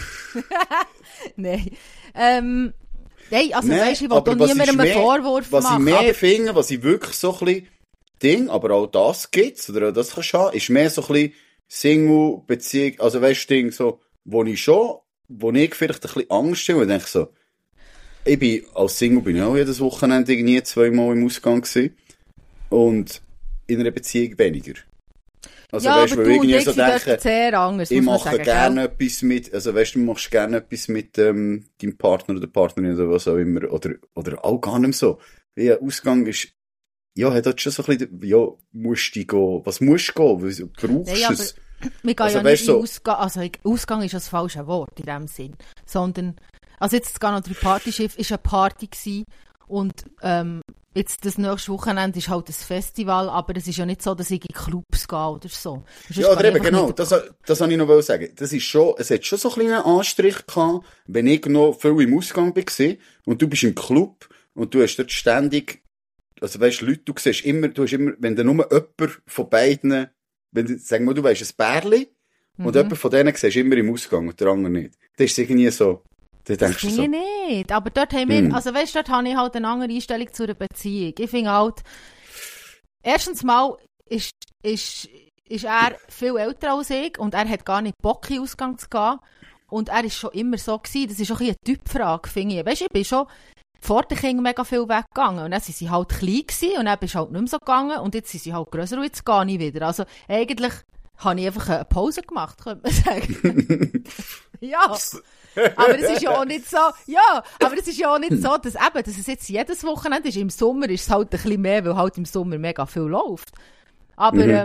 Speaker 3: Nein. Nein, also weisst du, ich will doch niemandem einen Vorwurf machen.
Speaker 2: Was ich mehr finde, was ich wirklich so ein bisschen Ding, aber auch das gibt's, oder auch das kannst du haben, ist mehr so ein bisschen Single-Beziehung, also weisst du, Ding, so, wo ich vielleicht ein bisschen Angst habe, und denke so, als Single bin ich auch jedes Wochenende irgendwie 2-mal im Ausgang gewesen. Und in einer Beziehung weniger. Also
Speaker 3: ja,
Speaker 2: weißt,
Speaker 3: aber
Speaker 2: weil ich so denke,
Speaker 3: sehr anders,
Speaker 2: ich mache gerne etwas mit, also weißt du, machst gerne etwas mit deinem Partner oder Partnerin oder was auch immer, oder auch gar nicht so. Ja, Ausgang ist, ja, hat halt schon so ein bisschen, ja, musst du gehen, was musst du gehen, brauchst du es?
Speaker 3: Wir gehen also, ja nicht in Ausgang, also Ausgang ist das falsche Wort in dem Sinn, sondern, also jetzt das Gano 3 Partyschiff ist eine Party gewesen, und jetzt das nächste Wochenende ist halt ein Festival, aber es ist ja nicht so, dass ich in Clubs gehe oder so.
Speaker 2: Ja, oder eben, genau, das wollte ich noch sagen. Das ist schon, es hat schon so ein kleinen Anstrich gehabt, wenn ich noch viel im Ausgang war und du bist im Club und du hast dort ständig, also weisst Leute, du hast immer, wenn du nur jemand von beiden, wenn du, sagen wir, du weisst ein Bärli, und jemand von denen siehst immer im Ausgang und der andere nicht. Das ist irgendwie so, da denkst du so.
Speaker 3: Nicht, aber dort haben wir, also weisst, dort habe ich halt eine andere Einstellung zu einer Beziehung. Ich finde halt, erstens mal ist er viel älter als ich und er hat gar nicht Bock in den Ausgang zu gehen. Und er ist schon immer so gewesen. Das ist auch eine Typfrage, finde ich. Weisst, ich bin schon vor den Kindern mega viel weggegangen. Und dann sind sie halt klein gewesen und dann bist du halt nicht mehr so gegangen. Und jetzt sind sie halt grösser und jetzt gehe ich wieder. Also eigentlich habe ich einfach eine Pause gemacht, könnte man sagen. Ja. Aber es ist ja auch nicht so, dass es jetzt jedes Wochenende ist. Im Sommer ist es halt ein bisschen mehr, weil halt im Sommer mega viel läuft. Aber,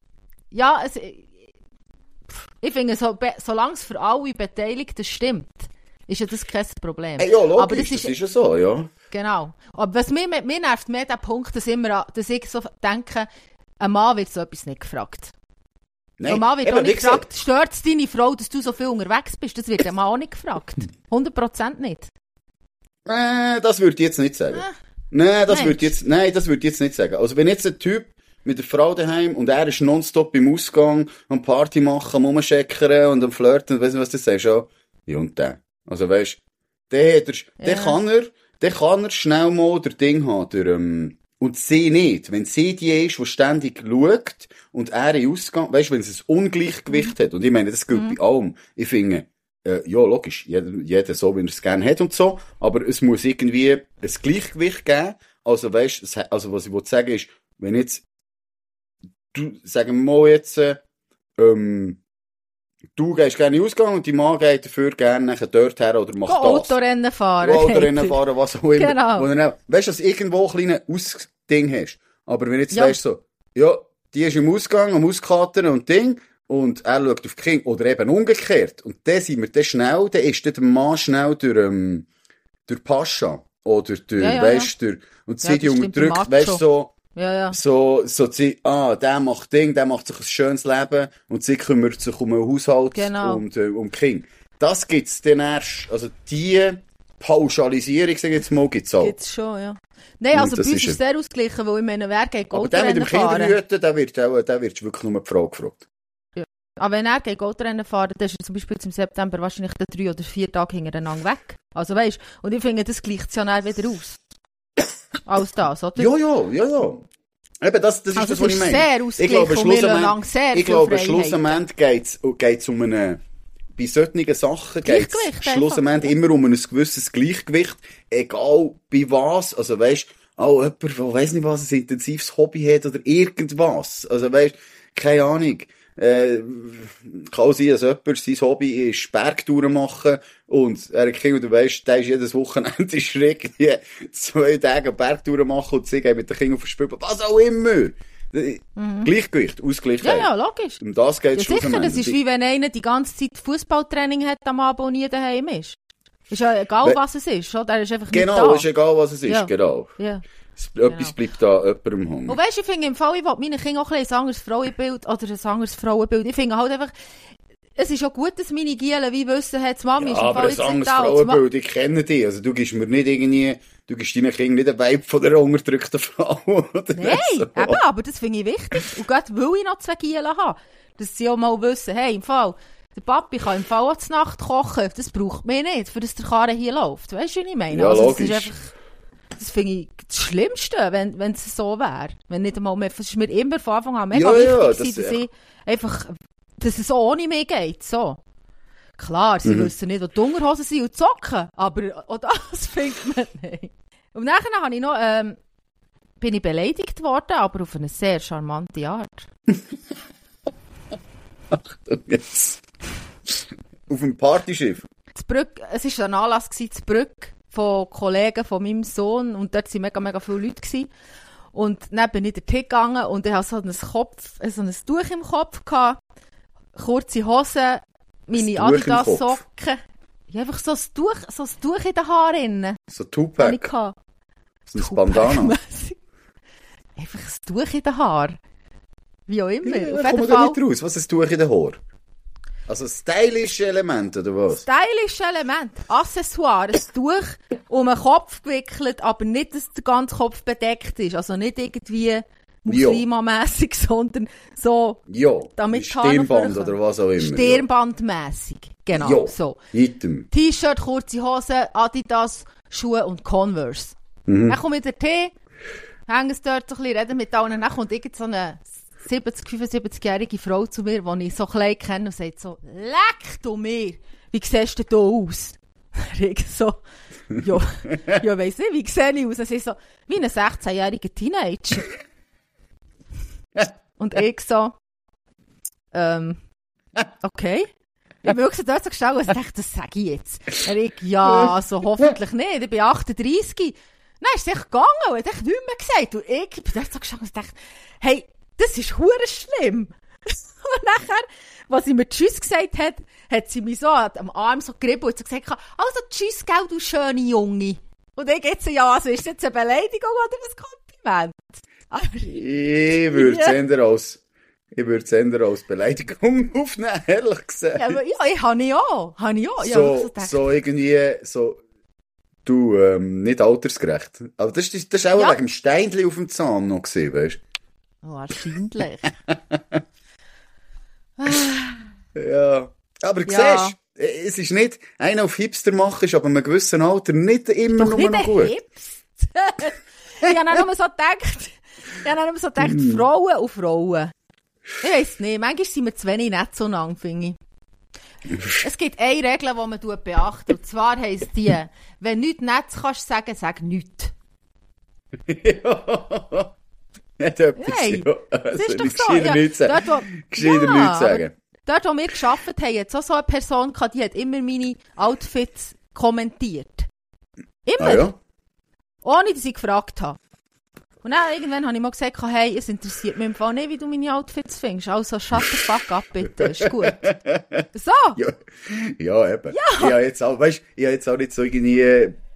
Speaker 3: ich finde, solange es für alle Beteiligten stimmt, ist ja das kein Problem.
Speaker 2: Ja, logisch, aber das ist ja so, ja.
Speaker 3: Genau. Aber was mir nervt mehr der Punkt, dass ich so denke, ein Mann wird so etwas nicht gefragt. Ein Mann wird auch nicht gefragt, stört es deine Frau, dass du so viel unterwegs bist? Das wird ein Mann auch nicht gefragt. 100% nicht.
Speaker 2: Das würde ich jetzt nicht sagen. Das würde ich jetzt nicht sagen. Also wenn jetzt ein Typ mit der Frau daheim und er ist nonstop im Ausgang am Party machen, am Rumscheckern und am Flirten, weißt du, was du sagst? Ja, und der. Also weißt, der kann er schnell mal der Ding haben, und sie nicht. Wenn sie die ist, die ständig schaut und er in Ausgang, weißt, wenn es ein Ungleichgewicht hat, und ich meine, das gilt bei allem. Ich finde, ja, logisch, jeder so, wie er es gerne hat und so, aber es muss irgendwie ein Gleichgewicht geben. Also weißt, also was ich sagen ist, wenn jetzt, sagen wir mal jetzt, du gehst gerne in den Ausgang und die Mann geht dafür gerne nachher dort her oder macht das.
Speaker 3: Autorennen fahren.
Speaker 2: Autorennen fahren, was auch immer.
Speaker 3: Genau.
Speaker 2: Weißt du, dass du irgendwo ein kleines Ausding hast. Aber wenn jetzt weißt so, ja, die ist im Ausgang, am Auskatern und Ding, und er schaut auf die Kinder, oder eben umgekehrt. Und dann sind wir dann schnell, dann ist der Mann schnell durch Pascha. oder der, weisst du, und sie die
Speaker 3: das stimmt, der
Speaker 2: unterdrückt, weisst du,
Speaker 3: Ja.
Speaker 2: sie, der macht der macht sich ein schönes Leben, und sie kümmert sich um den Haushalt und um die Kinder. Das gibt's dann erst, also die Pauschalisierung, sag ich jetzt mal, gibt's auch.
Speaker 3: Gibt's schon, ja. Nein, also bei uns ist es sehr ausgeglichen, weil ich meine, wer geht Goldrennen fahren?
Speaker 2: Aber der mit dem Kinderhüten, der wird wirklich nur die Frau gefragt.
Speaker 3: Ja. Aber wenn er geht Goldrennen fahren, dann ist er zum Beispiel im September wahrscheinlich 3 oder 4 Tage hintereinander weg. Also weisst, und ich finde, das gleicht sich ja dann wieder aus. Als das, oder?
Speaker 2: Ja. Eben, das ist
Speaker 3: also
Speaker 2: das, was ich meine.
Speaker 3: Sehr ausgeglichen,
Speaker 2: ich glaube, schlussendlich geht's um eine, bei solchen Sachen geht es schlussendlich immer um ein gewisses Gleichgewicht, egal bei was, also weisst, auch jemand, der weiss nicht was, ein intensives Hobby hat oder irgendwas, also weisst, keine Ahnung, kann sein, dass jemand sein Hobby ist, Bergtouren machen, und er hat Kinder, du weisst, der ist jedes Wochenende schräg, 2 Tage Bergtouren machen, und sie gehen mit den Kindern auf den Spielplatz, was auch immer. Gleichgewicht, Ausgleichheit.
Speaker 3: Ja, logisch.
Speaker 2: Um das geht es
Speaker 3: sicher, das ist wie wenn einer die ganze Zeit Fußballtraining hat am Abend und nie daheim ist. Ist ja egal, was es ist, oder? Er ist einfach nicht da.
Speaker 2: Genau, ist egal, was es ist, genau.
Speaker 3: Ja.
Speaker 2: Etwas bleibt da jemandem hängen.
Speaker 3: Und weisst, ich finde im Fall, ich will meinen Kindern auch ein anderes Frauenbild oder ein anderes Frauenbild. Ich finde halt einfach, es ist auch gut, dass meine Gielen wie wissen, hey, die Mami ist im Fall jetzt
Speaker 2: nicht da. Aber ein anderes Frauenbild, ich kenne dich. Also du gibst mir nicht irgendwie, du gibst deinen Kindern nicht einen Vibe von der unterdrückten Frau. Oder
Speaker 3: nein,
Speaker 2: so.
Speaker 3: Eben, aber das finde ich wichtig. Und gerade weil ich noch 2 Gielen habe, dass sie auch mal wissen, hey, im Fall, der Papi kann im Fall auch zur Nacht kochen. Das braucht mir nicht, für dass der Karren hier läuft. Weißt du, was ich meine?
Speaker 2: Ja,
Speaker 3: also,
Speaker 2: logisch.
Speaker 3: Das ist einfach, das finde ich das Schlimmste, wenn es so wäre. Wenn nicht einmal mehr, es ist mir immer von Anfang an mega wichtig, dass ich einfach, dass es ohne mich geht, so. Klar, sie wissen nicht, wo die Unterhosen sind und zocken, aber auch das findet man nicht. Und nachher habe ich noch, bin ich beleidigt worden, aber auf eine sehr charmante Art.
Speaker 2: Achtung jetzt. Auf dem Partyschiff?
Speaker 3: Es war ein Anlass zu Brügg von Kollegen von meinem Sohn und dort waren mega viele Leute gewesen. Und dann bin ich dorthin gegangen und ich hatte so ein Tuch im Kopf gehabt, kurze Hosen, meine Adidas-Socken. Ja, einfach so ein Tuch in den Haaren.
Speaker 2: So Tupac. So ein Bandana.
Speaker 3: Einfach ein Tuch in den Haaren. Wie auch immer.
Speaker 2: Ja, auf jeden Fall. Nicht raus. Was ist ein Tuch in den Haaren? Also stylische Element, oder was? Stylische
Speaker 3: Element. Accessoire. Ein Tuch um den Kopf gewickelt, aber nicht, dass der ganze Kopf bedeckt ist. Also nicht irgendwie muslima-mässig, sondern so...
Speaker 2: Ja, damit Stirnband oder was auch immer.
Speaker 3: Stirnbandmässig. Genau,
Speaker 2: ja.
Speaker 3: So.
Speaker 2: Item.
Speaker 3: T-Shirt, kurze Hosen, Adidas, Schuhe und Converse. Dann komme ich dorthin, hänge es dort so ein bisschen, rede mit allen, dann kommt irgend so eine 75-jährige Frau zu mir, die ich so klein kenne und sagt so, leck du mir, wie siehst du da aus? Ich so, ja, weiss nicht, wie sehe ich aus? Sie so, wie ein 16-jähriger Teenager. Und ich so, okay. Ich bin wirklich dort so gestellt und dachte, das sage ich jetzt. Ich, ja, also hoffentlich nicht, ich bin 38. Dann ist es echt gegangen und hat echt nichts mehr gesagt. Und ich bin dort so gestanden und dachte, hey, das ist hure schlimm. Und nachher, als sie mir Tschüss gesagt hat, hat sie mich so am Arm so gerieben und so gesagt, also Tschüss, gell, du schöne Junge. Und ich jetzt so, ja, also ist das jetzt eine Beleidigung oder ein Kompliment?
Speaker 2: Ich würde es eher als Beleidigung aufnehmen, ehrlich gesagt.
Speaker 3: Ja, aber ich habe ich auch.
Speaker 2: So irgendwie, so, du, nicht altersgerecht. Aber das ist auch wegen dem Steinchen auf dem Zahn noch gesehen, weißt du?
Speaker 3: Wahrscheinlich.
Speaker 2: Ja. Aber du siehst, es ist nicht, einer auf Hipster machen ist aber in einem gewissen Alter nicht immer nur noch gut.
Speaker 3: Hipster. Ich habe auch immer so gedacht, Frauen und Frauen. Ich weiss nicht, manchmal sind wir zu wenig nett zueinander, finde ich. Es gibt eine Regel, die man beachtet, und zwar heisst die, wenn du nichts Nettes kannst sagen, sag nichts.
Speaker 2: Ja. Nicht etwas,
Speaker 3: hey, das ist doch so.
Speaker 2: Gescheiter nichts sagen.
Speaker 3: Dort, wo wir gearbeitet haben, hat so eine Person gehabt, die hat immer meine Outfits kommentiert. Immer.
Speaker 2: Ah, ja?
Speaker 3: Ohne, dass ich gefragt habe. Und dann irgendwann habe ich mal gesagt, hey, es interessiert mich im Fall nicht, wie du meine Outfits findest. Also shut the fuck up, bitte. Ist gut. So.
Speaker 2: Ja, eben. Ja. Ich habe jetzt auch nicht so irgendwie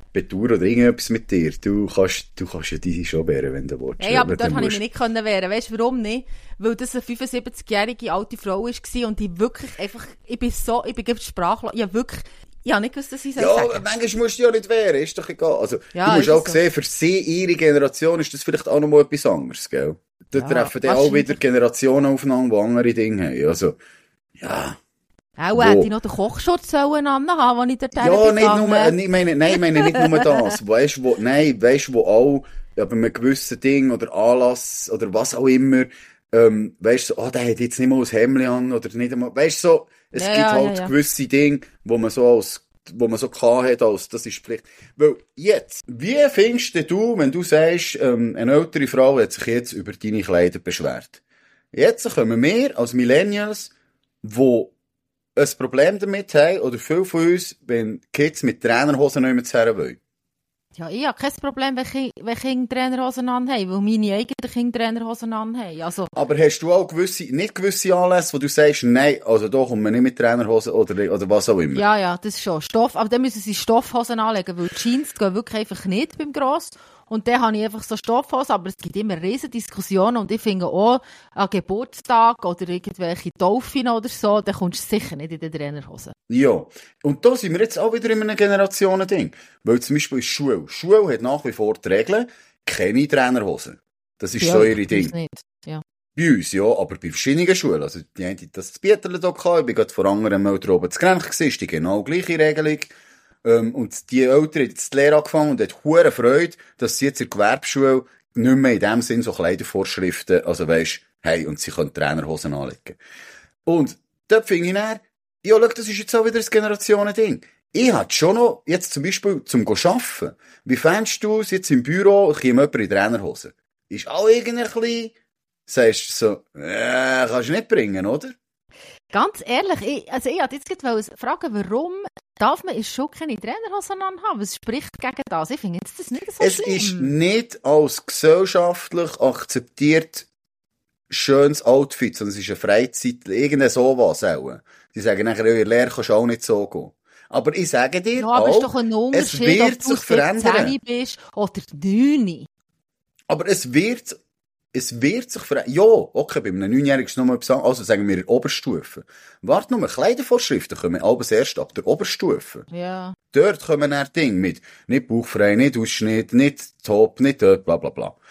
Speaker 2: Betur oder irgendetwas mit dir. Du kannst ja diese schon wehren, wenn du willst.
Speaker 3: Hey, aber dort konnte ich mich nicht wehren. Weißt du, warum nicht? Weil das eine 75-jährige alte Frau war und die wirklich einfach, ich bin sprachlos. Ich habe nicht gewusst, dass ich sagen.
Speaker 2: Manchmal musst du ja nicht wehren, ist doch egal. Also,
Speaker 3: ja,
Speaker 2: du musst auch sehen, für sie, ihre Generation, ist das vielleicht auch noch mal etwas anderes, gell? Da treffen dann auch wieder Generationen aufeinander, die andere Dinge haben. Also, ja.
Speaker 3: Auch hätte ich noch den Kochschutz sollen anhaben, als ich dort
Speaker 2: ja, ich meine nicht nur das. Weißt du, wo auch, ja, bei einem gewissen Ding oder Anlass oder was auch immer, weißt du, so, der hat jetzt nicht mal ein Hemd an oder nicht einmal, weißt du, so, es gibt halt gewisse Dinge, wo man so gehabt hat, als das ist Pflicht. Weil jetzt, wie findest du, wenn du sagst, eine ältere Frau hat sich jetzt über deine Kleider beschwert? Jetzt kommen wir als Millennials, wo ein Problem damit haben, oder viele von uns, wenn Kids mit Trainerhosen nicht mehr zusammen wollen.
Speaker 3: Ja, ich habe kein Problem, wenn Kinder Trainerhosen anhaben, weil meine eigenen Kinder Trainerhosen anhaben. Also. Aber
Speaker 2: hast du auch nicht gewisse Anlässe, wo du sagst, nein, also da kommen wir nicht mit Trainerhosen oder was auch immer?
Speaker 3: Ja, das ist schon Stoff, aber dann müssen sie Stoffhosen anlegen, weil Jeans gehen wirklich einfach nicht beim Gross. Und dann habe ich einfach so Stoffhosen, aber es gibt immer riesen Diskussionen und ich finde auch, an Geburtstag oder irgendwelche Taufen oder so, dann kommst du sicher nicht in den Trainerhosen.
Speaker 2: Ja, und da sind wir jetzt auch wieder in einem Generationending. Weil zum Beispiel Schule hat nach wie vor die Regeln, keine Trainerhosen. Das ist so ihre Ding.
Speaker 3: Nicht. Ja.
Speaker 2: Bei uns, ja, aber bei verschiedenen Schulen. Also, die haben das Bieterle da gehabt, ich bin gerade vor anderen mal droben zu Grench gewesen, ist die genau gleiche Regelung. Und die Eltern hat jetzt die Lehre angefangen und hat hure Freude, dass sie jetzt in der Gewerbeschule nicht mehr in dem Sinn so Kleidervorschriften, also weisst, hey, und sie können Trainerhosen anlegen. Und dort finde ich dann, ja, schau, das ist jetzt auch wieder ein Generationending. Ich hätte schon noch, jetzt zum Beispiel, zum Arbeiten. Wie fändest du es jetzt im Büro, kommt jemand in Trainerhosen? Ist auch irgendwie ein bisschen, sagst du so, kannst du nicht bringen, oder?
Speaker 3: Ganz ehrlich, ich wollte jetzt gerade fragen, warum darf man in Schule keine Trainerhosen anhaben? Was spricht gegen das? Ich finde jetzt das nicht so schlimm.
Speaker 2: Es ist nicht als gesellschaftlich akzeptiert schönes Outfit, sondern es ist eine Freizeit, irgendein sowas auch. Die sagen nachher, in der Lehre kannst du auch nicht so gehen. Aber ich sage dir
Speaker 3: aber es ist doch ein Unterschied,
Speaker 2: ob du
Speaker 3: 10 bist oder 9.
Speaker 2: Aber es wird sich verändern. Ja, okay, bei einem 9-Jährigen ist es nochmal etwas anderes. Also sagen wir in der Oberstufe. Warte nur, Kleidervorschriften kommen alles erst ab der Oberstufe.
Speaker 3: Ja.
Speaker 2: Dort kommen dann Dinge mit. Nicht bauchfrei, nicht Ausschnitt, nicht Top, nicht dort, bla bla bla.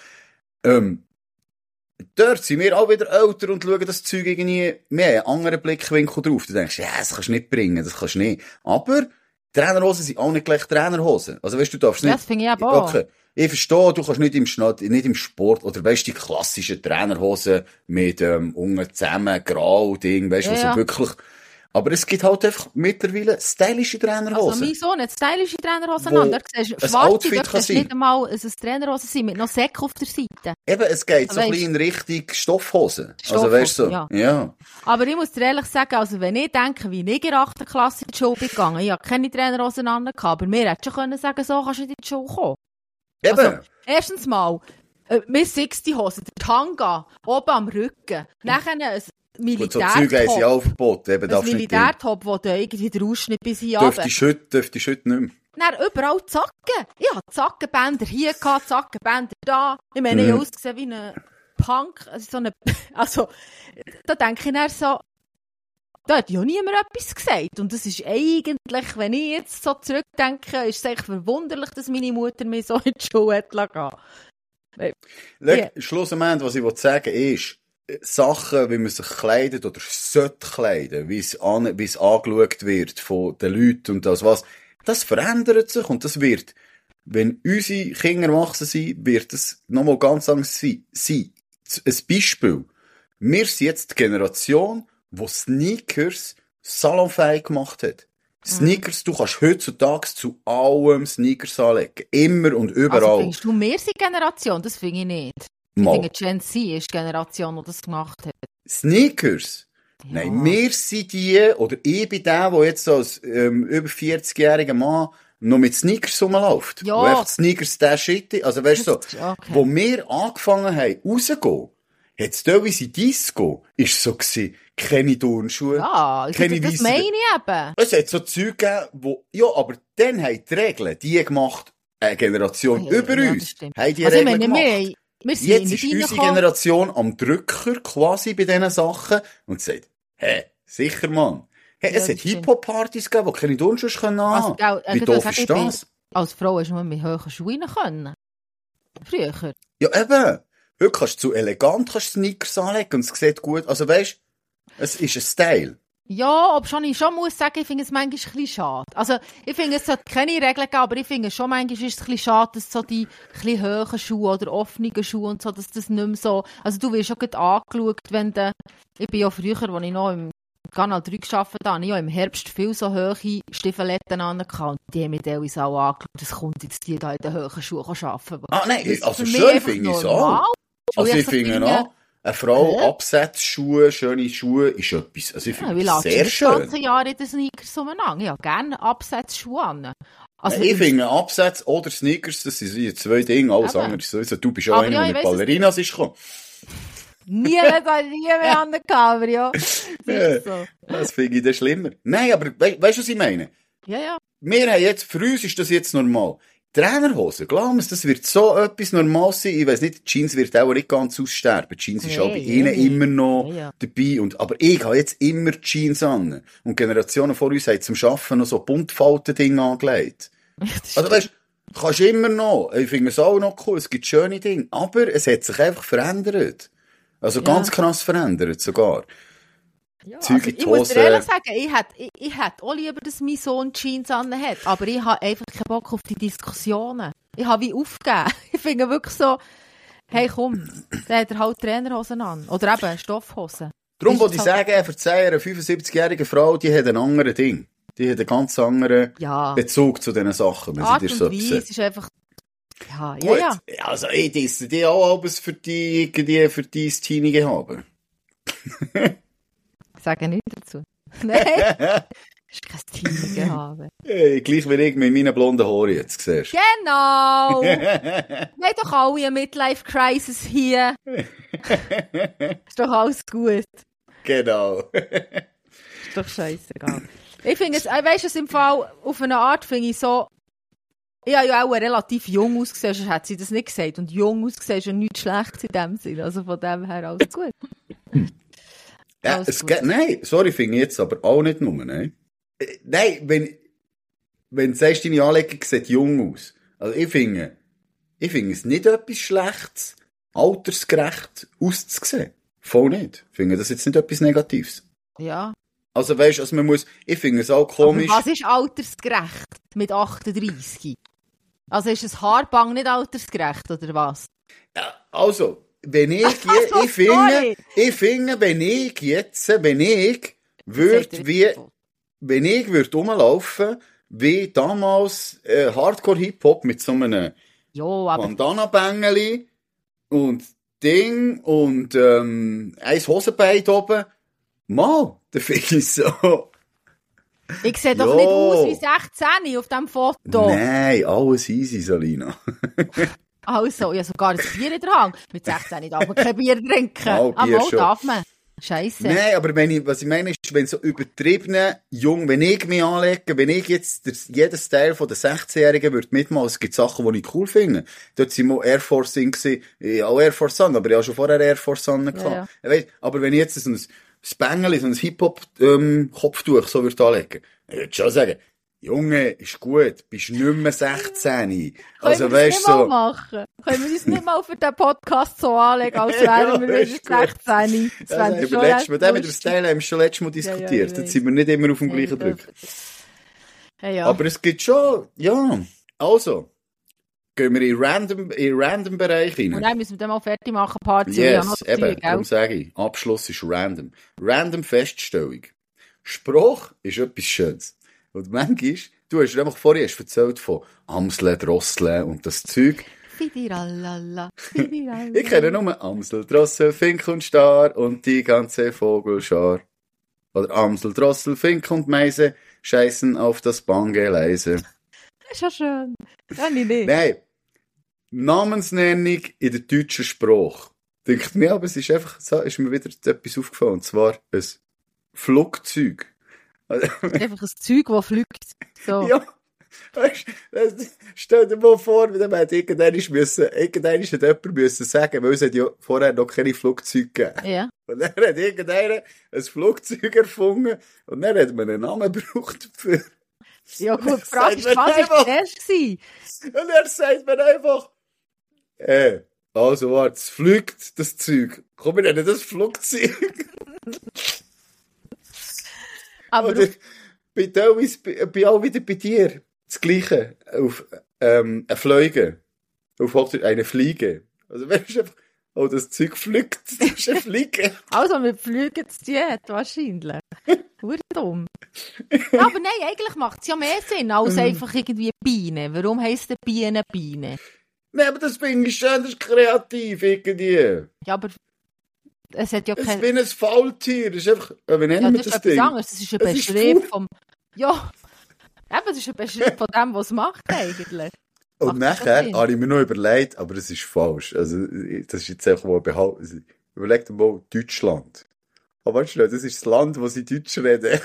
Speaker 2: Dort sind wir auch wieder älter und schauen das Zeug irgendwie, wir haben einen anderen Blickwinkel drauf. Du denkst, ja, das kannst du nicht bringen, das kannst du nicht. Aber Trainerhosen sind auch nicht gleich Trainerhosen. Also weißt du, darfst nicht.
Speaker 3: Das finde ich aber auch.
Speaker 2: Okay. Ich verstehe, du kannst nicht im Sport, oder weißt du, die klassischen Trainerhosen mit, unten zusammen, grau, Ding, weißt du,
Speaker 3: ja.
Speaker 2: so wirklich. Aber es gibt halt einfach mittlerweile stylische Trainerhosen.
Speaker 3: Also mein Sohn hat stylische Trainerhosen an. Dort siehst du schwarze, dort kannst du nicht einmal ein Trainerhosen sein, mit noch Säcken auf der Seite.
Speaker 2: Eben, es geht so ein bisschen in Richtung Stoffhosen. Also weißt du so. Ja.
Speaker 3: Aber ich muss dir ehrlich sagen, also wenn ich denke, wie ich in der 8. Klasse in die Schule bin gegangen, ich habe keine Trainerhosen an, aber mir hätte schon können sagen, so kannst du nicht in die Schule kommen.
Speaker 2: Eben.
Speaker 3: Also, erstens mal, Miss 60 Hose, der Tanga, oben am Rücken, nachher ein Militärtop.
Speaker 2: So Zeug haben sie auch verboten. Eben,
Speaker 3: ein Militärtop, wo du irgendwie den Ausschnitt bis hier
Speaker 2: dürftest du heute nicht mehr.
Speaker 3: Dann überall Zacken. Ich hatte Zackenbänder hier gehabt, Zackenbänder da. Ich meine, ich ausgesehen wie ein Punk. Also, da denke ich dann so, da hat ja niemand etwas gesagt. Und das ist eigentlich, wenn ich jetzt so zurückdenke, ist es echt verwunderlich, dass meine Mutter mich so in die Schule hat lassen.
Speaker 2: Schlussendlich, was ich sagen will, ist, Sachen, wie man sich kleidet oder sollte kleiden, wie es angeschaut wird von den Leuten und das verändert sich und das wird, wenn unsere Kinder erwachsen sind, wird es nochmal ganz anders sein. Ein Beispiel. Wir sind jetzt die Generation, die Sneakers salonfähig gemacht hat. Sneakers, du kannst heutzutage zu allem Sneakers anlegen. Immer und überall.
Speaker 3: Also findest du, wir sind Generation? Das finde ich nicht. Ich finde, Gen Z ist die Generation, die das gemacht hat.
Speaker 2: Sneakers? Ja. Nein, wir sind die, oder ich bin der jetzt als über 40-jähriger Mann noch mit Sneakers rumläuft.
Speaker 3: Ja.
Speaker 2: Wo Sneakers der Shit, also weißt du, so, okay. Wo wir angefangen haben, rauszugehen, hat's teilweise Disco, ist so gewesen, keine Turnschuhe,
Speaker 3: Ja,
Speaker 2: keine
Speaker 3: das
Speaker 2: weisse-
Speaker 3: meine ich eben.
Speaker 2: Es hat so Zeug gegeben, aber dann haben die Regeln, die gemacht, eine Generation
Speaker 3: Ja,
Speaker 2: über
Speaker 3: ja,
Speaker 2: uns,
Speaker 3: das stimmt.
Speaker 2: haben die
Speaker 3: Also ich
Speaker 2: Regeln
Speaker 3: meine,
Speaker 2: gemacht.
Speaker 3: wir sind
Speaker 2: Jetzt
Speaker 3: nicht
Speaker 2: ist unsere
Speaker 3: reingekommen.
Speaker 2: Generation am Drücker quasi bei diesen Sachen und sagt, sicher, Mann. Hey,
Speaker 3: Ja,
Speaker 2: es
Speaker 3: das
Speaker 2: hat
Speaker 3: stimmt.
Speaker 2: Hip-Hop-Partys gegeben, die keine Turnschuhe haben.
Speaker 3: Also, gell,
Speaker 2: Wie
Speaker 3: ich
Speaker 2: doof
Speaker 3: würde
Speaker 2: ist
Speaker 3: sagen,
Speaker 2: das?
Speaker 3: Als Frau hast du nur mit hohen Schuhen können. Früher.
Speaker 2: Ja, eben. Heute kannst du zu elegant Sneakers anlegen und es sieht gut. Also weisst, es ist ein Style.
Speaker 3: Ja, ob schon ich schon muss sagen, ich finde es manchmal ein bisschen schade. Also, ich finde, es sollte keine Regeln geben, aber ich finde schon manchmal ist es ein bisschen schade, dass so die ein bisschen hohen Schuhe oder offenen Schuhe und so, dass das nicht mehr so, also du wirst schon gut angeschaut, wenn du, ich bin ja früher, als ich noch im Kanal 3 gearbeitet habe, ich habe im Herbst viel so hohe Stiefeletten angehabt und die haben mich teilweise auch angeschaut, das kommt jetzt die da in den hohen Schuhen arbeiten.
Speaker 2: Ah, nein,
Speaker 3: Das ist
Speaker 2: also
Speaker 3: für mich
Speaker 2: schön
Speaker 3: einfach
Speaker 2: finde ich es
Speaker 3: normal.
Speaker 2: auch. Also
Speaker 3: Weil
Speaker 2: ich
Speaker 3: so
Speaker 2: finde auch, eine Frau, Absatzschuhe, schöne Schuhe, ist etwas, also ich
Speaker 3: Ja,
Speaker 2: finde
Speaker 3: wir
Speaker 2: das
Speaker 3: lassen
Speaker 2: sehr
Speaker 3: das
Speaker 2: schön.
Speaker 3: ganze Jahr in den Sneakers umeinander. Ich habe gerne Absatzschuhe an. Also,
Speaker 2: Ich finde Absätze oder Sneakers, das sind so zwei Dinge, alles
Speaker 3: Eben.
Speaker 2: andere ist sowieso. Du bist auch
Speaker 3: Aber
Speaker 2: einer,
Speaker 3: ja,
Speaker 2: der
Speaker 3: ich
Speaker 2: mit
Speaker 3: weiss,
Speaker 2: Ballerinas ist gekommen.
Speaker 3: nie mehr an aber ja. Das ist so.
Speaker 2: Das finde ich dann schlimmer. Nein, aber weißt du, was ich meine?
Speaker 3: Ja, ja.
Speaker 2: Wir haben jetzt, für uns ist das jetzt normal. Trainerhose, glaub mir, das wird so etwas normal sein. Ich weiss nicht, Jeans wird auch nicht ganz aussterben. Jeans ist auch bei ihnen immer noch dabei. Aber ich habe jetzt immer Jeans an. Und Generationen vor uns haben zum Arbeiten noch so Buntfalten-Dinge angelegt. Also weißt, kannst immer noch. Ich finde es auch noch cool. Es gibt schöne Dinge. Aber es hat sich einfach verändert. Also ganz krass verändert sogar.
Speaker 3: Ja,
Speaker 2: Zeug
Speaker 3: also
Speaker 2: in die
Speaker 3: ich muss dir
Speaker 2: Hose.
Speaker 3: ehrlich sagen, ich hätte auch lieber, dass mein Sohn Jeans an hat. Aber ich habe einfach keinen Bock auf die Diskussionen. Ich habe wie aufgegeben. Ich finde wirklich so, hey komm, dann hat er halt Trainerhosen an. Oder eben Stoffhosen.
Speaker 2: Darum
Speaker 3: Ist
Speaker 2: wollte ich
Speaker 3: es halt-
Speaker 2: sagen, verzeih einer 75-jährigen Frau, die hat ein anderes Ding. Die hat einen ganz anderen
Speaker 3: Ja,
Speaker 2: Bezug zu diesen Sachen, wenn
Speaker 3: Art
Speaker 2: sie dir
Speaker 3: und
Speaker 2: so
Speaker 3: Weise
Speaker 2: sagen.
Speaker 3: ist einfach... Ja, ja,
Speaker 2: Gut,
Speaker 3: ja.
Speaker 2: also ich disse die auch alles für die, irgendwie für dein Teenie haben.
Speaker 3: Ich sage nichts dazu. Nein, das ist kein Team gehabt.
Speaker 2: Hey, gleich wie ich mit meinen blonden Haaren jetzt, siehst du.
Speaker 3: Genau! Wir haben doch alle eine Midlife-Crisis hier. Ist doch alles gut.
Speaker 2: Genau.
Speaker 3: Ist doch scheißegal. Ich finde es, weißt du, es im Fall, auf eine Art finde ich so, ich habe ja auch relativ jung ausgesehen, sonst hätte sie das nicht gesagt. Und jung ausgesehen ist ja nichts Schlechtes in dem Sinn. Also von dem her alles gut.
Speaker 2: Ja,
Speaker 3: Alles
Speaker 2: es
Speaker 3: gut.
Speaker 2: geht, nein, sorry, finde ich jetzt aber auch nicht nur, nein. Nein, wenn du sagst, deine Anlegung sieht jung aus. Also ich finde es nicht etwas Schlechtes, altersgerecht auszusehen. Voll nicht. Ich finde das jetzt nicht etwas Negatives.
Speaker 3: Ja.
Speaker 2: Also weißt du, also man muss, ich finde es auch
Speaker 3: Aber
Speaker 2: komisch.
Speaker 3: was ist altersgerecht mit 38? Also ist ein Haarbang nicht altersgerecht, oder was?
Speaker 2: Ja, also, wenn ich,
Speaker 3: Also,
Speaker 2: ich finde, wenn ich würde rumlaufen, wie damals, Hardcore-Hip-Hop mit so einem
Speaker 3: Ja, aber
Speaker 2: Bandana-Bängeli und Ding und, ein Hosenbein oben, mal, da finde ich so.
Speaker 3: ich sehe doch
Speaker 2: Ja.
Speaker 3: nicht aus wie 16 auf diesem Foto.
Speaker 2: Nein, alles easy, Salina.
Speaker 3: Also, ich habe sogar ein Bier in der Hand. Mit 16 darf man kein Bier trinken.
Speaker 2: Mal, Bier
Speaker 3: Mal
Speaker 2: schon.
Speaker 3: darf man. Scheisse.
Speaker 2: Nein, aber was ich meine ist, wenn so übertriebene jung, wenn ich mich anlege, wenn ich jetzt jeden Style von den 16-Jährigen würde mitmachen, es gibt Sachen, die ich cool finde. Dort sind wir Air Force in gewesen. Ich habe auch Air Force an, aber ich habe schon vorher Air Force an gehabt.
Speaker 3: Ja.
Speaker 2: Weißt, aber wenn ich jetzt so ein Spengeli, so ein Hip-Hop-Kopftuch so würde anlegen, ich würde schon sagen, Junge, ist gut, bist nicht mehr 16. Also
Speaker 3: Können wir das
Speaker 2: weißt
Speaker 3: nicht mal
Speaker 2: so,
Speaker 3: machen? Können wir uns nicht mal für den Podcast so anlegen, als wären wir
Speaker 2: ist
Speaker 3: wieder
Speaker 2: gut.
Speaker 3: 16? Das
Speaker 2: ja,
Speaker 3: wäre
Speaker 2: über
Speaker 3: schon
Speaker 2: letztes Mal, den mit dem
Speaker 3: lustig.
Speaker 2: Style haben wir schon letztes Mal
Speaker 3: Ja,
Speaker 2: diskutiert.
Speaker 3: ja,
Speaker 2: Jetzt
Speaker 3: ich
Speaker 2: sind wir nicht immer auf dem gleichen
Speaker 3: Ja,
Speaker 2: Drück.
Speaker 3: Ja, ja.
Speaker 2: Aber es gibt schon, ja, also, gehen wir in random Bereich
Speaker 3: Und
Speaker 2: rein.
Speaker 3: dann müssen wir dann mal fertig machen, Party.
Speaker 2: Yes, eben, darum sage ich, Abschluss ist random. Random Feststellung. Spruch ist etwas Schönes. Und manchmal, du hast einfach vorhin erzählt von Amsel, Drossel und das Zeug.
Speaker 3: Fidiralala, Fidiralala.
Speaker 2: Ich kenne nur Amsel, Drossel, Fink und Star und die ganze Vogelschar. Oder Amsel, Drossel, Fink und Meise scheißen auf das Bangeleise.
Speaker 3: Das ist ja schön. Kann ich nicht.
Speaker 2: Nein. Namensnennung in der deutschen Sprache. denkt mir, aber es ist einfach so, ist mir wieder etwas aufgefallen, und zwar ein Flugzeug.
Speaker 3: Einfach ein Zeug, das fliegt. So.
Speaker 2: Ja, weißt du, stell dir mal vor, wie man irgendwann hat jemand müssen sagen, weil es hat ja vorher noch keine Flugzeuge gegeben.
Speaker 3: Ja.
Speaker 2: Und dann hat irgendeiner ein Flugzeug erfunden und dann hat man einen Namen gebraucht dafür.
Speaker 3: Ja gut, die Frage ist, was war der erste?
Speaker 2: Und er sagt mir einfach, also warte, es fliegt, das Zeug. Komm, wir nennen das Flugzeug.
Speaker 3: Aber
Speaker 2: Oder bei auch wieder bei dir das Gleiche. Auf eine Fliege. Auf Hochdeutsch eine Fliege. Also weißt du einfach, das Zeug fliegt, das ist eine Fliege.
Speaker 3: also mit Flügen zu tun hat, wahrscheinlich. Hure dumm. Ja, aber nein, eigentlich macht es ja mehr Sinn als einfach irgendwie Biene. Warum heisst der Biene Biene?
Speaker 2: Nein, aber das finde ich schön, das ist kreativ irgendwie.
Speaker 3: Ja, aber es hat ja
Speaker 2: Es ist
Speaker 3: kein...
Speaker 2: wie ein Faultier. Das ist einfach, wie nennen
Speaker 3: Ja,
Speaker 2: wir
Speaker 3: das ist
Speaker 2: das
Speaker 3: etwas
Speaker 2: Ding?
Speaker 3: anderes. Das ist ein
Speaker 2: Es ist
Speaker 3: Beschrieb
Speaker 2: faul.
Speaker 3: vom... Ja, eben, das ist ein Beschrieb von dem, was es macht eigentlich.
Speaker 2: Und
Speaker 3: Macht
Speaker 2: nachher
Speaker 3: Sinn.
Speaker 2: habe ich mir noch überlegt, aber es ist falsch. Also, das ist jetzt einfach mal behaupten. Überleg dir mal Deutschland. Aber weißt du, das ist das Land, wo sie Deutsch reden.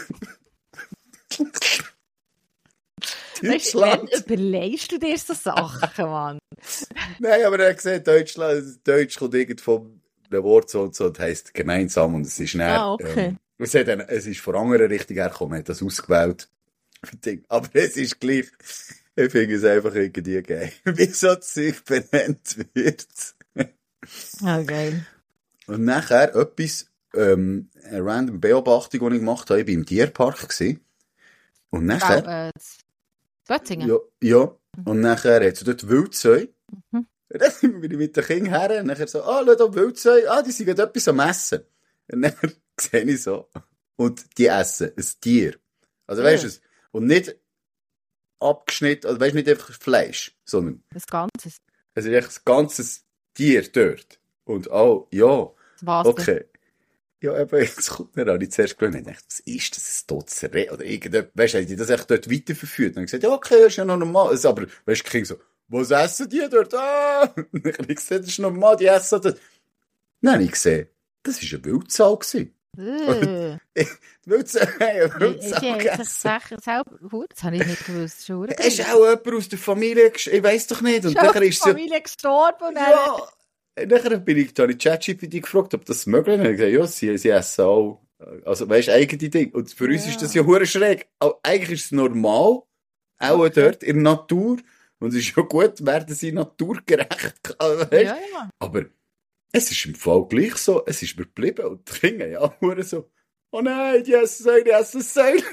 Speaker 2: Deutschland.
Speaker 3: Weißt, überlegst du dir so Sachen, Mann?
Speaker 2: Nein, aber er hat gesagt, Deutsch kommt irgend von einem Wort so und heisst gemeinsam und es ist näher.
Speaker 3: Okay.
Speaker 2: Es ist von anderer Richtung hergekommen, hat das ausgewählt. Aber es ist gleich. Ich finde es einfach irgendwie geil. Wie so Zeug benannt wird.
Speaker 3: Ja, geil.
Speaker 2: Und nachher etwas, eine random Beobachtung, die ich gemacht habe. Ich war im Tierpark gewesen. Und nachher...
Speaker 3: Bötzingen?
Speaker 2: Ja. Und nachher hat es dort Wildzeu.
Speaker 3: Mhm.
Speaker 2: Dann bin ich mit den Kindern her. Und nachher so, schau da Wildzeu. Die sind gerade etwas am Essen. Und dann sehe ich so. Und die essen ein Tier. Also weißt du es? Und nicht abgeschnitten, also weißt du, nicht einfach Fleisch, sondern
Speaker 3: Das Ganze.
Speaker 2: es ist echt ein ganzes Tier dort. Und ja,
Speaker 3: Was
Speaker 2: okay. Ja, eben, jetzt kommt mir an, ich zuerst gedacht, ich dachte, was ist das, ein totes Reh oder irgendetwas, weißt du, haben die das echt dort weiterverführt? Und dann gesagt, ja, okay, das ist ja noch normal. Also, aber, weißt du, Kind so, was essen die dort? Und dann habe ich gesagt, das ist normal, die essen das. Dann habe ich gesehen, das war eine Wildsau gewesen. Die Wildsau, eine Wildsau gegessen.
Speaker 3: Das habe ich nicht gewusst. Schon
Speaker 2: Es ist auch jemand aus der Familie, ich weiss doch nicht. Und dann ist
Speaker 3: die Familie gestorben und dann...
Speaker 2: ja, nachher habe ich ChatGPT gefragt, ob das möglich ist. Und er hat gesagt, ja, sie essen auch, also weisst, eigene Dinge. Und für uns ist das ja hure schräg. Aber eigentlich ist es normal, auch dort in der Natur. Und es ist ja gut, werden sie naturgerecht. Also, weisst?
Speaker 3: Ja.
Speaker 2: Aber es ist im Fall gleich so, es ist mir geblieben. Und die Kinder ja hure so, oh nein, die essen Säule.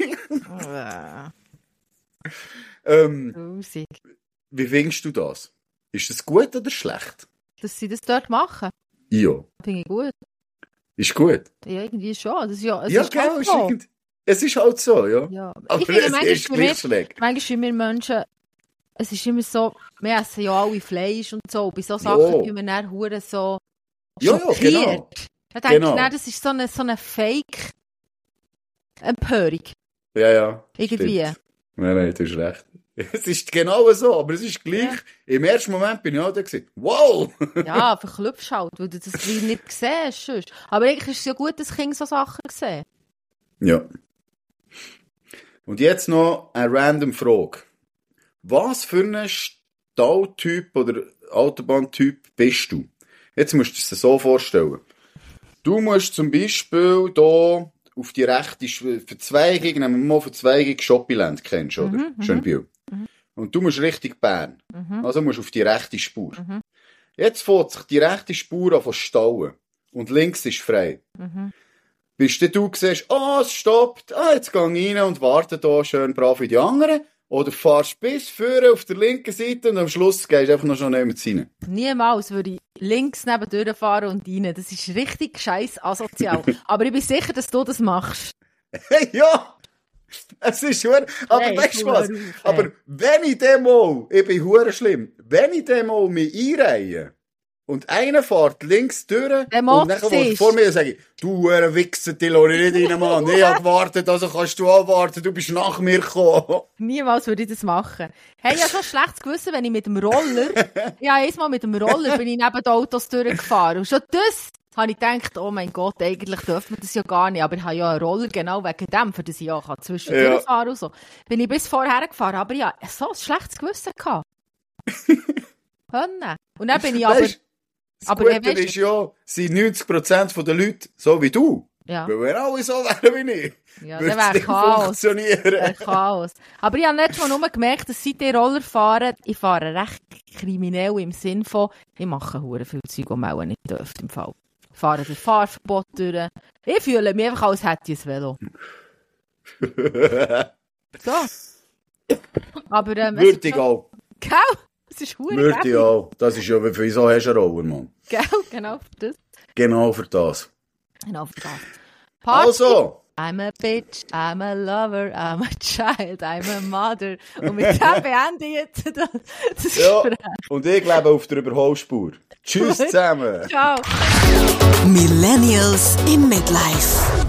Speaker 3: Grusig.
Speaker 2: Wie findest du das? Ist das gut oder schlecht?
Speaker 3: Dass sie das dort machen,
Speaker 2: Ja.
Speaker 3: finde ich gut.
Speaker 2: Ist gut.
Speaker 3: Ja, irgendwie schon. Das ist ja, es
Speaker 2: Ja,
Speaker 3: ist
Speaker 2: genau,
Speaker 3: halt
Speaker 2: ist
Speaker 3: so.
Speaker 2: es ist halt so, ja.
Speaker 3: Ja.
Speaker 2: Aber
Speaker 3: Ich finde,
Speaker 2: es ist gleich schlecht.
Speaker 3: manchmal für wir Menschen, es ist immer so, wir essen ja alle Fleisch und so. Bei so Sachen wie man dann hure so
Speaker 2: Ja,
Speaker 3: schockiert.
Speaker 2: genau.
Speaker 3: Da denke
Speaker 2: Genau.
Speaker 3: ich, nein, das ist so eine Fake-Empörung.
Speaker 2: Ja.
Speaker 3: Irgendwie.
Speaker 2: Stimmt. Nein, du hast recht. Es ist genau so, aber es ist gleich. Ja. Im ersten Moment bin ich auch da gewesen. Wow!
Speaker 3: Ja, verklüpfst halt, weil du das wie nicht siehst. Sonst. Aber eigentlich ist es ja gut, dass Kinder so Sachen sehen.
Speaker 2: Ja. Und jetzt noch eine random Frage. Was für ein Stautyp oder Autobahntyp bist du? Jetzt musst du es dir so vorstellen. Du musst zum Beispiel hier auf die rechte Verzweigung, nehmen wir mal Verzweigung Schoppiland, kennst du, oder? Schönbühl. Und du musst Richtung Bern. Also musst du auf die rechte Spur. Jetzt fährt sich die rechte Spur an von stauen. Und links ist frei. Bis du siehst, es stoppt, jetzt geh rein und warte da schön brav wie die anderen. Oder fahrst bis vorne auf der linken Seite und am Schluss gehst du einfach noch schon neben rein.
Speaker 3: Niemals würde ich links nebendurch fahren und rein. Das ist richtig scheiß asozial. Aber ich bin sicher, dass du das machst.
Speaker 2: Hey, ja! Es ist hure, aber
Speaker 3: hey,
Speaker 2: weißt du was? Aber wenn ich dem mal, ich bin hure schlimm, wenn ich dem mal mich einreihe und einer fährt links durch
Speaker 3: Der
Speaker 2: und dann kommt vor mir und sage ich, du Wichser, die lasse ich nicht rein, Mann. Ich habe gewartet, also kannst du auch warten, du bist nach mir gekommen.
Speaker 3: Niemals würde ich das machen. Hey, ich habe schon schlechtes Gewissen, wenn ich mit dem Roller, einmal mit dem Roller bin ich neben den Autos durchgefahren. Und schon das habe ich gedacht, oh mein Gott, eigentlich dürfen wir das ja gar nicht. Aber ich habe ja einen Roller genau wegen dem, für das ich auch zwischendurch fahren und so. Bin ich bis vorher gefahren, aber ich hatte so ein schlechtes Gewissen gehabt. Und dann bin ich
Speaker 2: Das Gute ist ja, sind 90% der Leute so wie du.
Speaker 3: Ja.
Speaker 2: Weil wenn alle so wären wie ich,
Speaker 3: Ja,
Speaker 2: würde
Speaker 3: dann
Speaker 2: es nicht funktionieren.
Speaker 3: Chaos. Aber ich habe letztes Mal nur gemerkt, dass seit ich Roller fahre, ich fahre recht kriminell im Sinn von, ich mache hure viel Zeug, das man auch nicht dürfte im Fall. Ich fahre durch Fahrverbot durch. Ich fühle mich einfach, als hätte ich ein Velo. So. Aber,
Speaker 2: Würde ich auch.
Speaker 3: Gell? Das ist hure
Speaker 2: Würde ich auch. Das ist ja, wieso hast du einen Roller, Mann?
Speaker 3: Gell? Genau für das.
Speaker 2: Genau für das.
Speaker 3: Genau für das.
Speaker 2: Also.
Speaker 3: I'm a bitch, I'm a lover, I'm a child, I'm a mother. Und mit dem beende ich jetzt das Gespräch.
Speaker 2: Und ich lebe auf der Überholspur. Tschüss zusammen.
Speaker 3: Ciao.
Speaker 1: Millennials im Midlife.